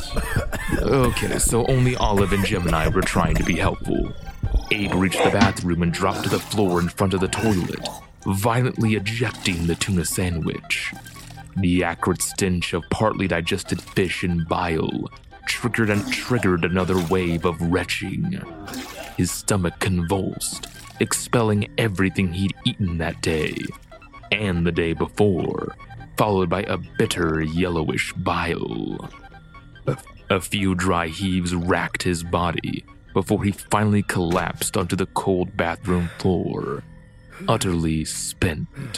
Okay, so only Olive and Gemini were trying to be helpful. Abe reached the bathroom and dropped to the floor in front of the toilet, violently ejecting the tuna sandwich. The acrid stench of partly digested fish and bile triggered and triggered another wave of retching. His stomach convulsed, expelling everything he'd eaten that day, and the day before, followed by a bitter yellowish bile. A, a few dry heaves racked his body before he finally collapsed onto the cold bathroom floor, utterly spent.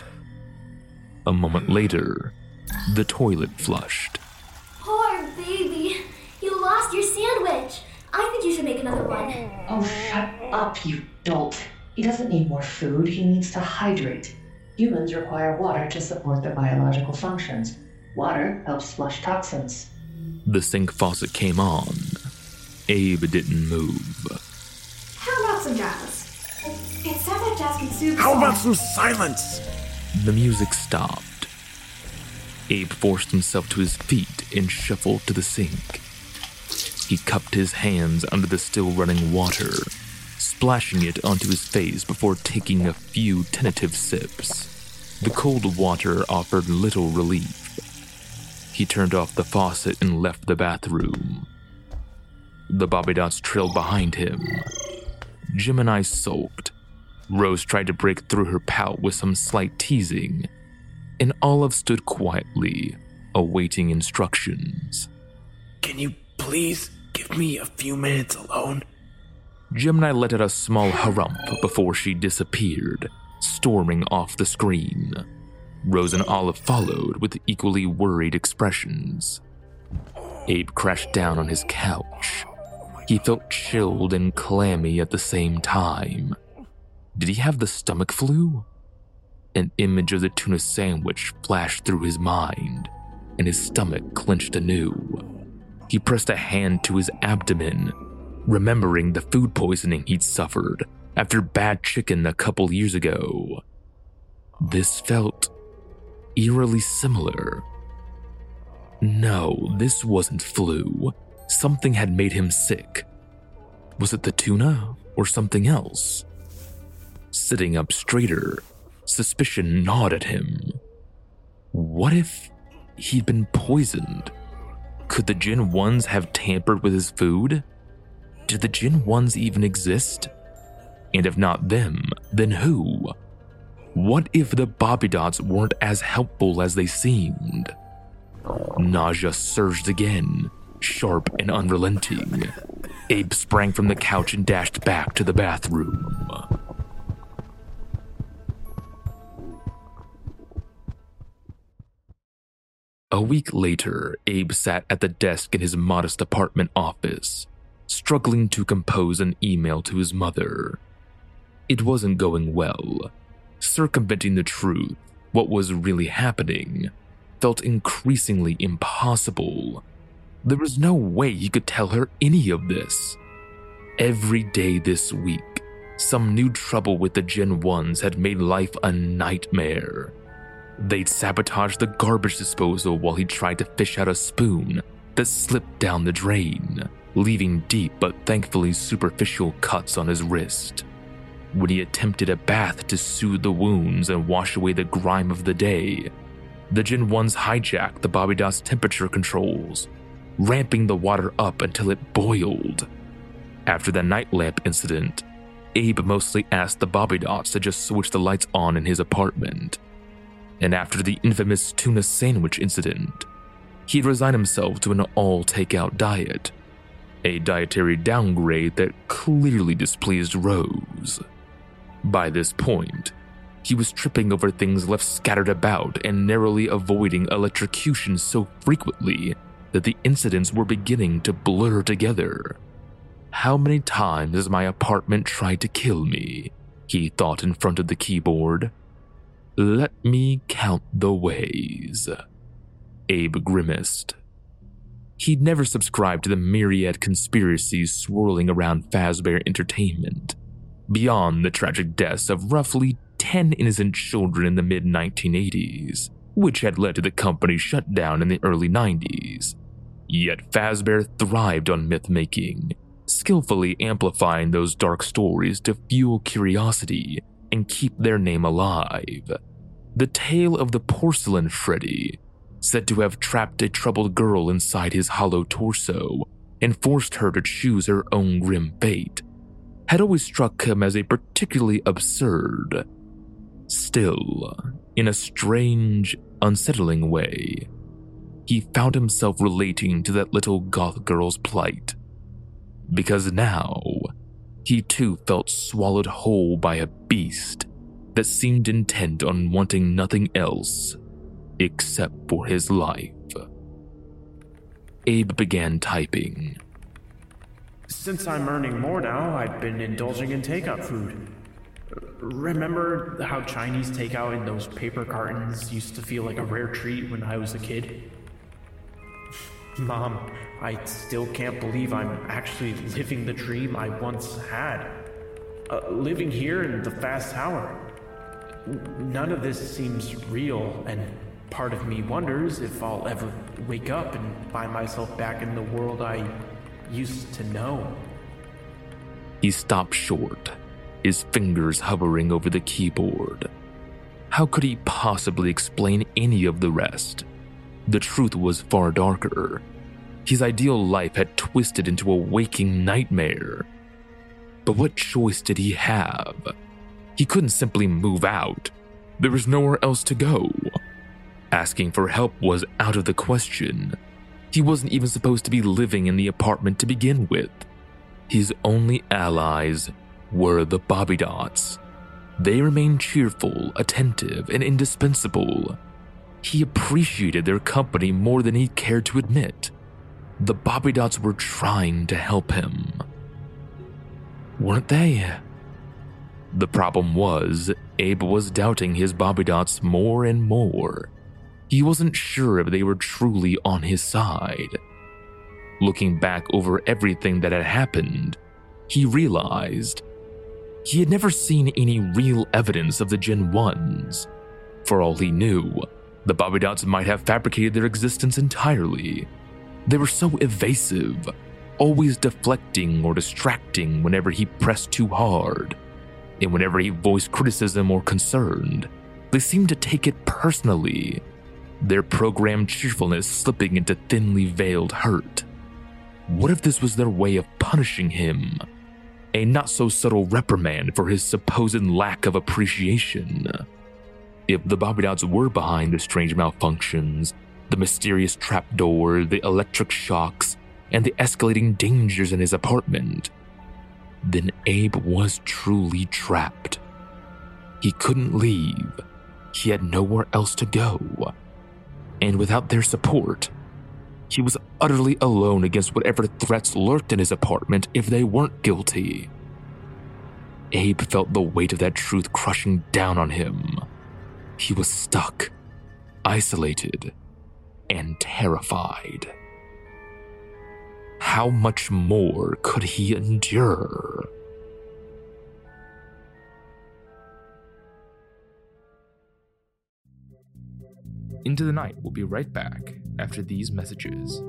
A moment later, the toilet flushed. Poor baby, you lost your sandwich. I think you should make another one. Oh, shut up, you dolt. He doesn't need more food, he needs to hydrate. Humans require water to support their biological functions. Water helps flush toxins. The sink faucet came on. Abe didn't move. How about some jazz? It, it sounds like jazz can soothe. How about some silence? The music stopped. Abe forced himself to his feet and shuffled to the sink. He cupped his hands under the still running water, splashing it onto his face before taking a few tentative sips. The cold water offered little relief. He turned off the faucet and left the bathroom. The Bobby Dots trailed behind him. Gemini sulked. Rose tried to break through her pout with some slight teasing, and Olive stood quietly, awaiting instructions. Can you please give me a few minutes alone? Gemini let out a small harump before she disappeared, storming off the screen. Rose and Olive followed with equally worried expressions. Abe crashed down on his couch. He felt chilled and clammy at the same time. Did he have the stomach flu? An image of the tuna sandwich flashed through his mind, and his stomach clenched anew. He pressed a hand to his abdomen, remembering the food poisoning he'd suffered after bad chicken a couple years ago. This felt eerily similar. No, this wasn't flu. Something had made him sick. Was it the tuna or something else? Sitting up straighter, suspicion gnawed at him. What if he'd been poisoned? Could the Jinn Ones have tampered with his food? Did the Jinn Ones even exist? And if not them, then who? What if the Bobby Dots weren't as helpful as they seemed? Nausea surged again, sharp and unrelenting. Abe sprang from the couch and dashed back to the bathroom. A week later, Abe sat at the desk in his modest apartment office, struggling to compose an email to his mother. It wasn't going well. Circumventing the truth, what was really happening, felt increasingly impossible. There was no way he could tell her any of this. Every day this week, some new trouble with the Jinn Ones had made life a nightmare. They'd sabotaged the garbage disposal while he tried to fish out a spoon that slipped down the drain, leaving deep but thankfully superficial cuts on his wrist. When he attempted a bath to soothe the wounds and wash away the grime of the day, the Jinn Ones hijacked the Bobby Dots temperature controls, ramping the water up until it boiled. After the night lamp incident, Abe mostly asked the Bobby Dots to just switch the lights on in his apartment. And after the infamous tuna sandwich incident, he'd resigned himself to an all-takeout diet, a dietary downgrade that clearly displeased Rose. By this point, he was tripping over things left scattered about and narrowly avoiding electrocution so frequently that the incidents were beginning to blur together. How many times has my apartment tried to kill me? He thought in front of the keyboard. Let me count the ways. Abe grimaced. He'd never subscribed to the myriad conspiracies swirling around Fazbear Entertainment, beyond the tragic deaths of roughly ten innocent children in the mid nineteen eighties, which had led to the company's shutdown in the early nineties. Yet Fazbear thrived on myth-making, skillfully amplifying those dark stories to fuel curiosity and keep their name alive. The tale of the Porcelain Freddy, said to have trapped a troubled girl inside his hollow torso and forced her to choose her own grim fate, had always struck him as a particularly absurd. Still, in a strange, unsettling way, he found himself relating to that little goth girl's plight. Because now, he too felt swallowed whole by a beast that seemed intent on wanting nothing else except for his life. Abe began typing. Since I'm earning more now, I've been indulging in takeout food. Remember how Chinese takeout in those paper cartons used to feel like a rare treat when I was a kid? Mom, I still can't believe I'm actually living the dream I once had. Uh, living here in the Fast Tower. None of this seems real, and part of me wonders if I'll ever wake up and find myself back in the world I used to know. He stopped short, his fingers hovering over the keyboard. How could he possibly explain any of the rest? The truth was far darker. His ideal life had twisted into a waking nightmare. But what choice did he have? He couldn't simply move out. There was nowhere else to go. Asking for help was out of the question. He wasn't even supposed to be living in the apartment to begin with. His only allies were the Bobby Dots. They remained cheerful, attentive, and indispensable. He appreciated their company more than he cared to admit. The Bobby Dots were trying to help him. Weren't they? The problem was, Abe was doubting his Bobby Dots more and more. He wasn't sure if they were truly on his side. Looking back over everything that had happened, he realized he had never seen any real evidence of the Jinn Ones. For all he knew, the Bobby Dots might have fabricated their existence entirely. They were so evasive, always deflecting or distracting whenever he pressed too hard. and whenever he voiced criticism or concern, they seemed to take it personally, their programmed cheerfulness slipping into thinly veiled hurt. What if this was their way of punishing him? A not-so-subtle reprimand for his supposed lack of appreciation? If the Bobbydotts were behind the strange malfunctions, the mysterious trapdoor, the electric shocks, and the escalating dangers in his apartment, then Abe was truly trapped. He couldn't leave. He had nowhere else to go. And without their support, he was utterly alone against whatever threats lurked in his apartment if they weren't guilty. Abe felt the weight of that truth crushing down on him. He was stuck, isolated, and terrified. How much more could he endure? Into the Night will be right back after these messages.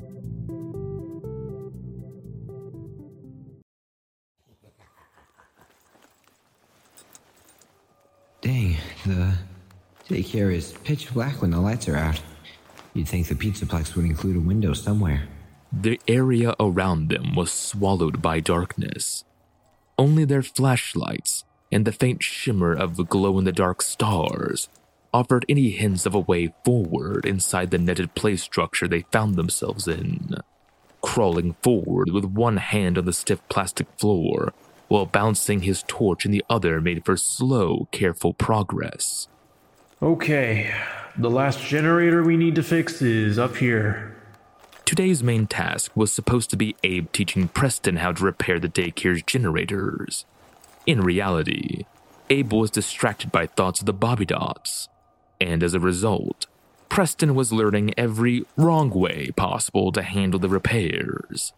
Dang, the daycare is pitch black when the lights are out. You'd think the Pizzaplex would include a window somewhere. The area around them was swallowed by darkness. Only their flashlights and the faint shimmer of the glow-in-the-dark stars offered any hints of a way forward inside the netted play structure they found themselves in. Crawling forward with one hand on the stiff plastic floor, while bouncing his torch in the other made for slow, careful progress. Okay, the last generator we need to fix is up here. Today's main task was supposed to be Abe teaching Preston how to repair the daycare's generators. In reality, Abe was distracted by thoughts of the Bobbydotts, and as a result, Preston was learning every wrong way possible to handle the repairs.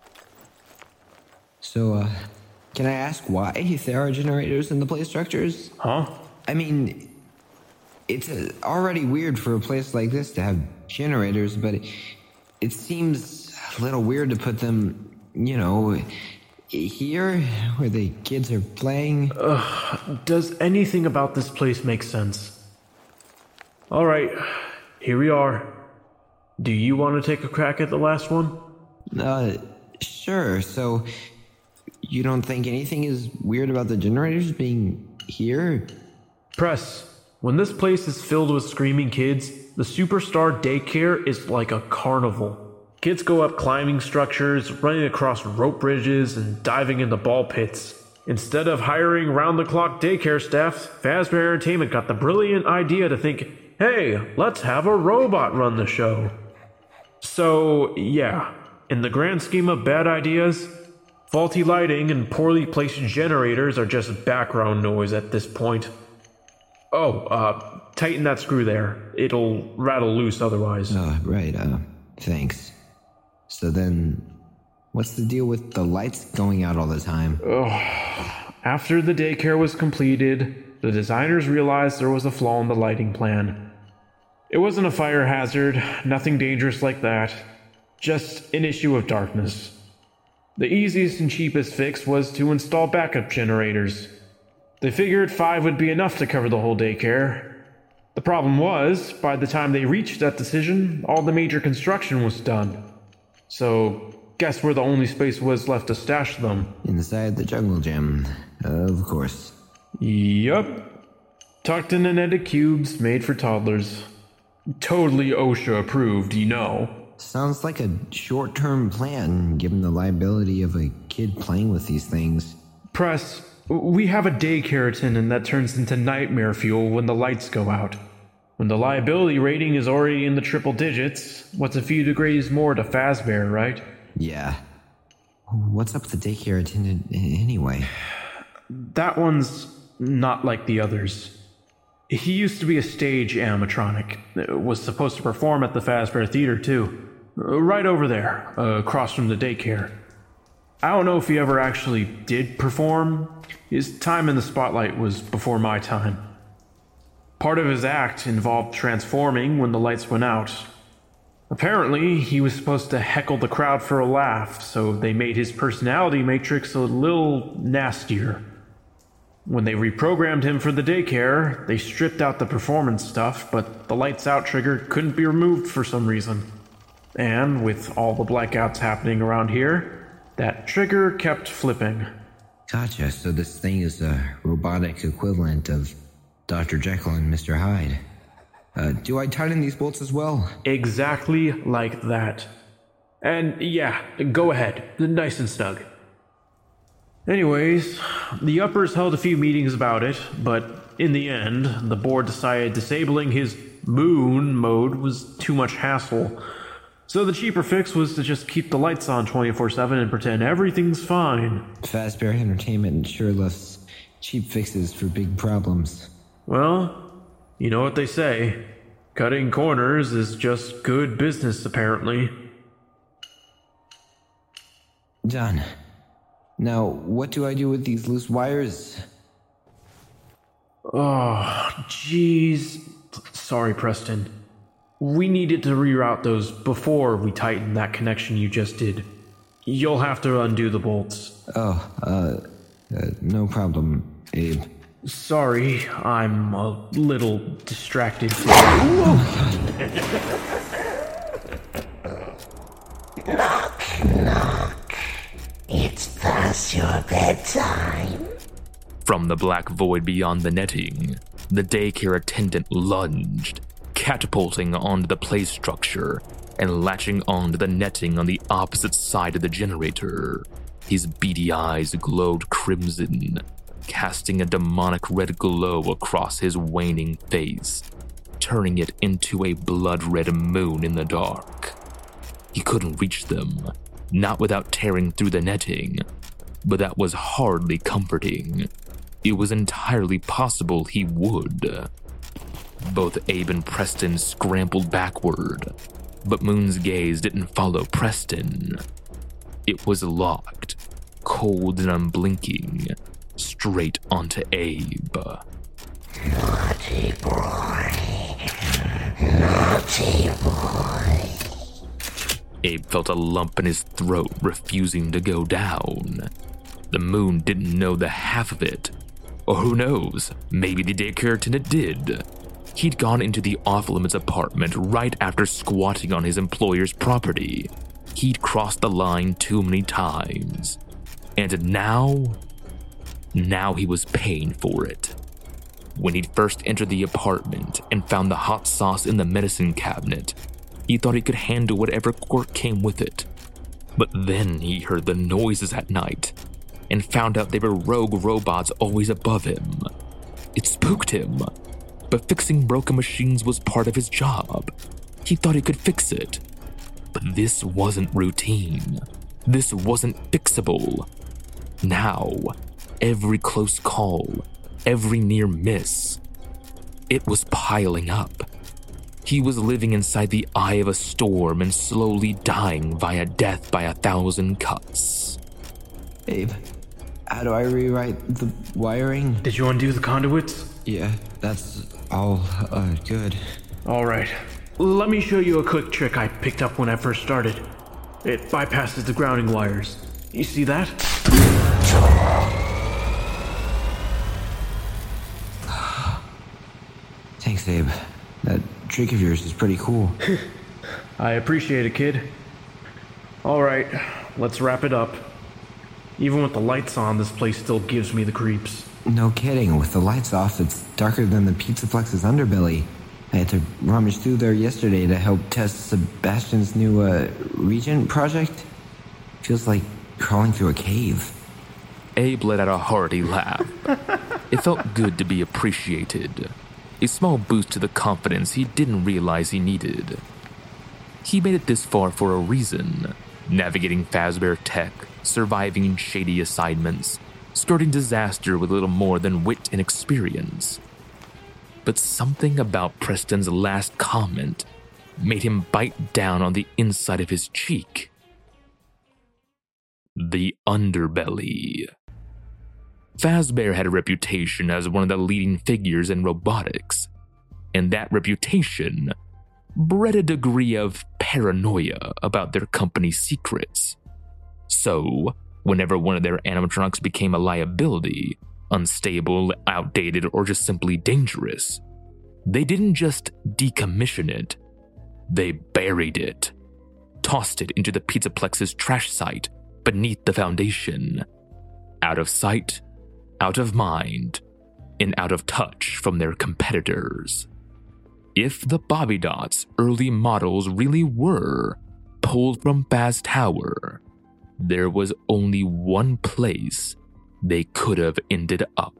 So, uh, can I ask why there are generators in the play structures? Huh? I mean, it's uh, already weird for a place like this to have generators, but it, it seems a little weird to put them, you know, here where the kids are playing. Ugh, does anything about this place make sense? All right, here we are. Do you want to take a crack at the last one? Uh, sure. So, you don't think anything is weird about the generators being here? Press, when this place is filled with screaming kids, the Superstar Daycare is like a carnival. Kids go up climbing structures, running across rope bridges, and diving into ball pits. Instead of hiring round-the-clock daycare staff, Fazbear Entertainment got the brilliant idea to think, hey, let's have a robot run the show. So, yeah, in the grand scheme of bad ideas, faulty lighting and poorly placed generators are just background noise at this point. Oh, uh, tighten that screw there. It'll rattle loose otherwise. Oh, right, uh, thanks. So then, what's the deal with the lights going out all the time? Ugh. After the daycare was completed, the designers realized there was a flaw in the lighting plan. It wasn't a fire hazard, nothing dangerous like that. Just an issue of darkness. The easiest and cheapest fix was to install backup generators. They figured five would be enough to cover the whole daycare. The problem was, by the time they reached that decision, all the major construction was done. So, guess where the only space was left to stash them? Inside the jungle gym, of course. Yup. Tucked in a netted cubes made for toddlers. Totally OSHA approved, you know. Sounds like a short-term plan, given the liability of a kid playing with these things. Press, we have a daycare attendant that turns into nightmare fuel when the lights go out. When the liability rating is already in the triple digits, what's a few degrees more to Fazbear, right? Yeah. What's up with the daycare attendant anyway? That one's not like the others. He used to be a stage animatronic. Was supposed to perform at the Fazbear Theater, too. Right over there, uh, across from the daycare. I don't know if he ever actually did perform. His time in the spotlight was before my time. Part of his act involved transforming when the lights went out. Apparently, he was supposed to heckle the crowd for a laugh, so they made his personality matrix a little nastier. When they reprogrammed him for the daycare, they stripped out the performance stuff, but the lights out trigger couldn't be removed for some reason. And with all the blackouts happening around here, that trigger kept flipping. Gotcha, so this thing is a robotic equivalent of Doctor Jekyll and Mister Hyde. Uh, do I tighten these bolts as well? Exactly like that. And yeah, go ahead, nice and snug. Anyways, the uppers held a few meetings about it, but in the end, the board decided disabling his moon mode was too much hassle. So the cheaper fix was to just keep the lights on twenty-four seven and pretend everything's fine. Fazbear Entertainment sure loves cheap fixes for big problems. Well, you know what they say. Cutting corners is just good business, apparently. Done. Now, what do I do with these loose wires? Oh, jeez. Sorry, Preston. We needed to reroute those before we tightened that connection you just did. You'll have to undo the bolts. Oh, uh, uh no problem, Abe. Sorry, I'm a little distracted. Knock, knock. It's past your bedtime. From the black void beyond the netting, the daycare attendant lunged, catapulting onto the play structure and latching onto the netting on the opposite side of the generator. His beady eyes glowed crimson, casting a demonic red glow across his waning face, turning it into a blood-red moon in the dark. He couldn't reach them, not without tearing through the netting, but that was hardly comforting. It was entirely possible he would. Both Abe and Preston scrambled backward, but Moon's gaze didn't follow Preston. It was locked, cold and unblinking, straight onto Abe. Naughty boy. Naughty boy. Abe felt a lump in his throat, refusing to go down. The Moon didn't know the half of it. Or who knows, maybe the daycare attendant did. He'd gone into the off-limits apartment right after squatting on his employer's property. He'd crossed the line too many times. And now... Now he was paying for it. When he'd first entered the apartment and found the hot sauce in the medicine cabinet, he thought he could handle whatever quirk came with it. But then he heard the noises at night and found out they were rogue robots always above him. It spooked him, but fixing broken machines was part of his job. He thought he could fix it. But this wasn't routine. This wasn't fixable. Now, every close call, every near miss, it was piling up. He was living inside the eye of a storm and slowly dying via death by a thousand cuts. Abe, how do I rewrite the wiring? Did you undo the conduits? Yeah, that's all uh, good. Alright, let me show you a quick trick I picked up when I first started. It bypasses the grounding wires. You see that? Thanks, Abe. That trick of yours is pretty cool. I appreciate it, kid. Alright, let's wrap it up. Even with the lights on, this place still gives me the creeps. No kidding. With the lights off, it's darker than the Pizzaflex's underbelly. I had to rummage through there yesterday to help test Sebastian's new, uh, Regent project. Feels like crawling through a cave. Abe let out a hearty laugh. It felt good to be appreciated. A small boost to the confidence he didn't realize he needed. He made it this far for a reason. Navigating Fazbear tech, surviving shady assignments, skirting disaster with little more than wit and experience. But something about Preston's last comment made him bite down on the inside of his cheek. The underbelly. Fazbear had a reputation as one of the leading figures in robotics, and that reputation bred a degree of paranoia about their company's secrets. So, whenever one of their animatronics became a liability, unstable, outdated, or just simply dangerous. They didn't just decommission it, they buried it, tossed it into the Pizzaplex's trash site beneath the foundation. Out of sight, out of mind, and out of touch from their competitors. If the Bobby Dots early models really were pulled from Baz Tower, there was only one place they could have ended up.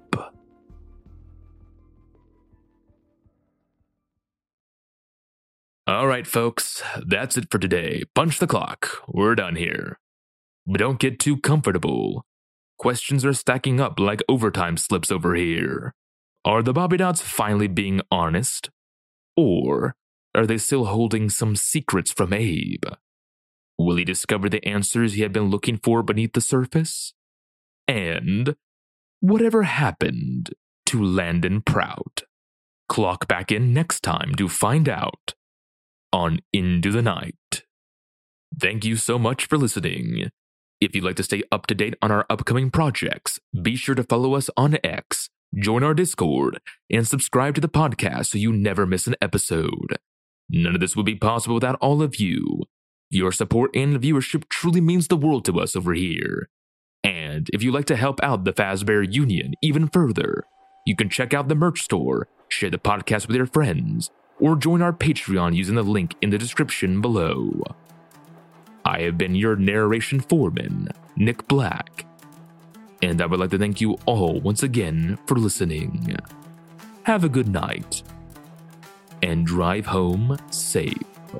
Alright folks, that's it for today. Punch the clock, we're done here. But don't get too comfortable. Questions are stacking up like overtime slips over here. Are the Bobby Dots finally being honest? Or are they still holding some secrets from Abe? Will he discover the answers he had been looking for beneath the surface? And whatever happened to Landon Prout? Clock back in next time to find out on Into the Night. Thank you so much for listening. If you'd like to stay up to date on our upcoming projects, be sure to follow us on X, join our Discord, and subscribe to the podcast so you never miss an episode. None of this would be possible without all of you. Your support and viewership truly means the world to us over here. And if you'd like to help out the Fazbear Union even further, you can check out the merch store, share the podcast with your friends, or join our Patreon using the link in the description below. I have been your narration foreman, Nick Black, and I would like to thank you all once again for listening. Have a good night, and drive home safe.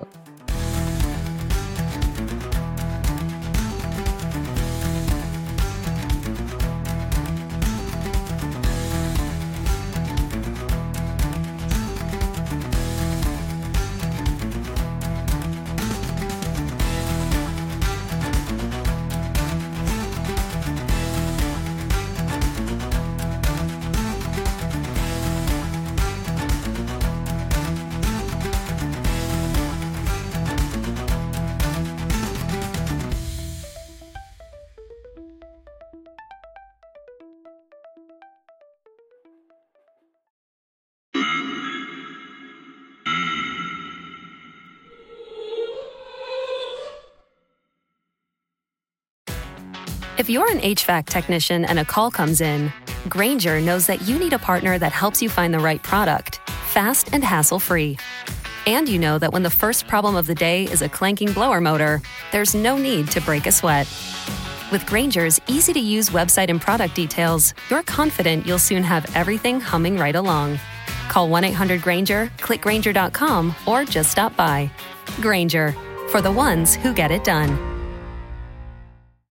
If you're an H V A C technician and a call comes in, Grainger knows that you need a partner that helps you find the right product, fast and hassle-free. And you know that when the first problem of the day is a clanking blower motor, there's no need to break a sweat. With Grainger's easy-to-use website and product details, you're confident you'll soon have everything humming right along. Call one eight hundred Grainger, click Grainger dot com, or just stop by. Grainger, for the ones who get it done.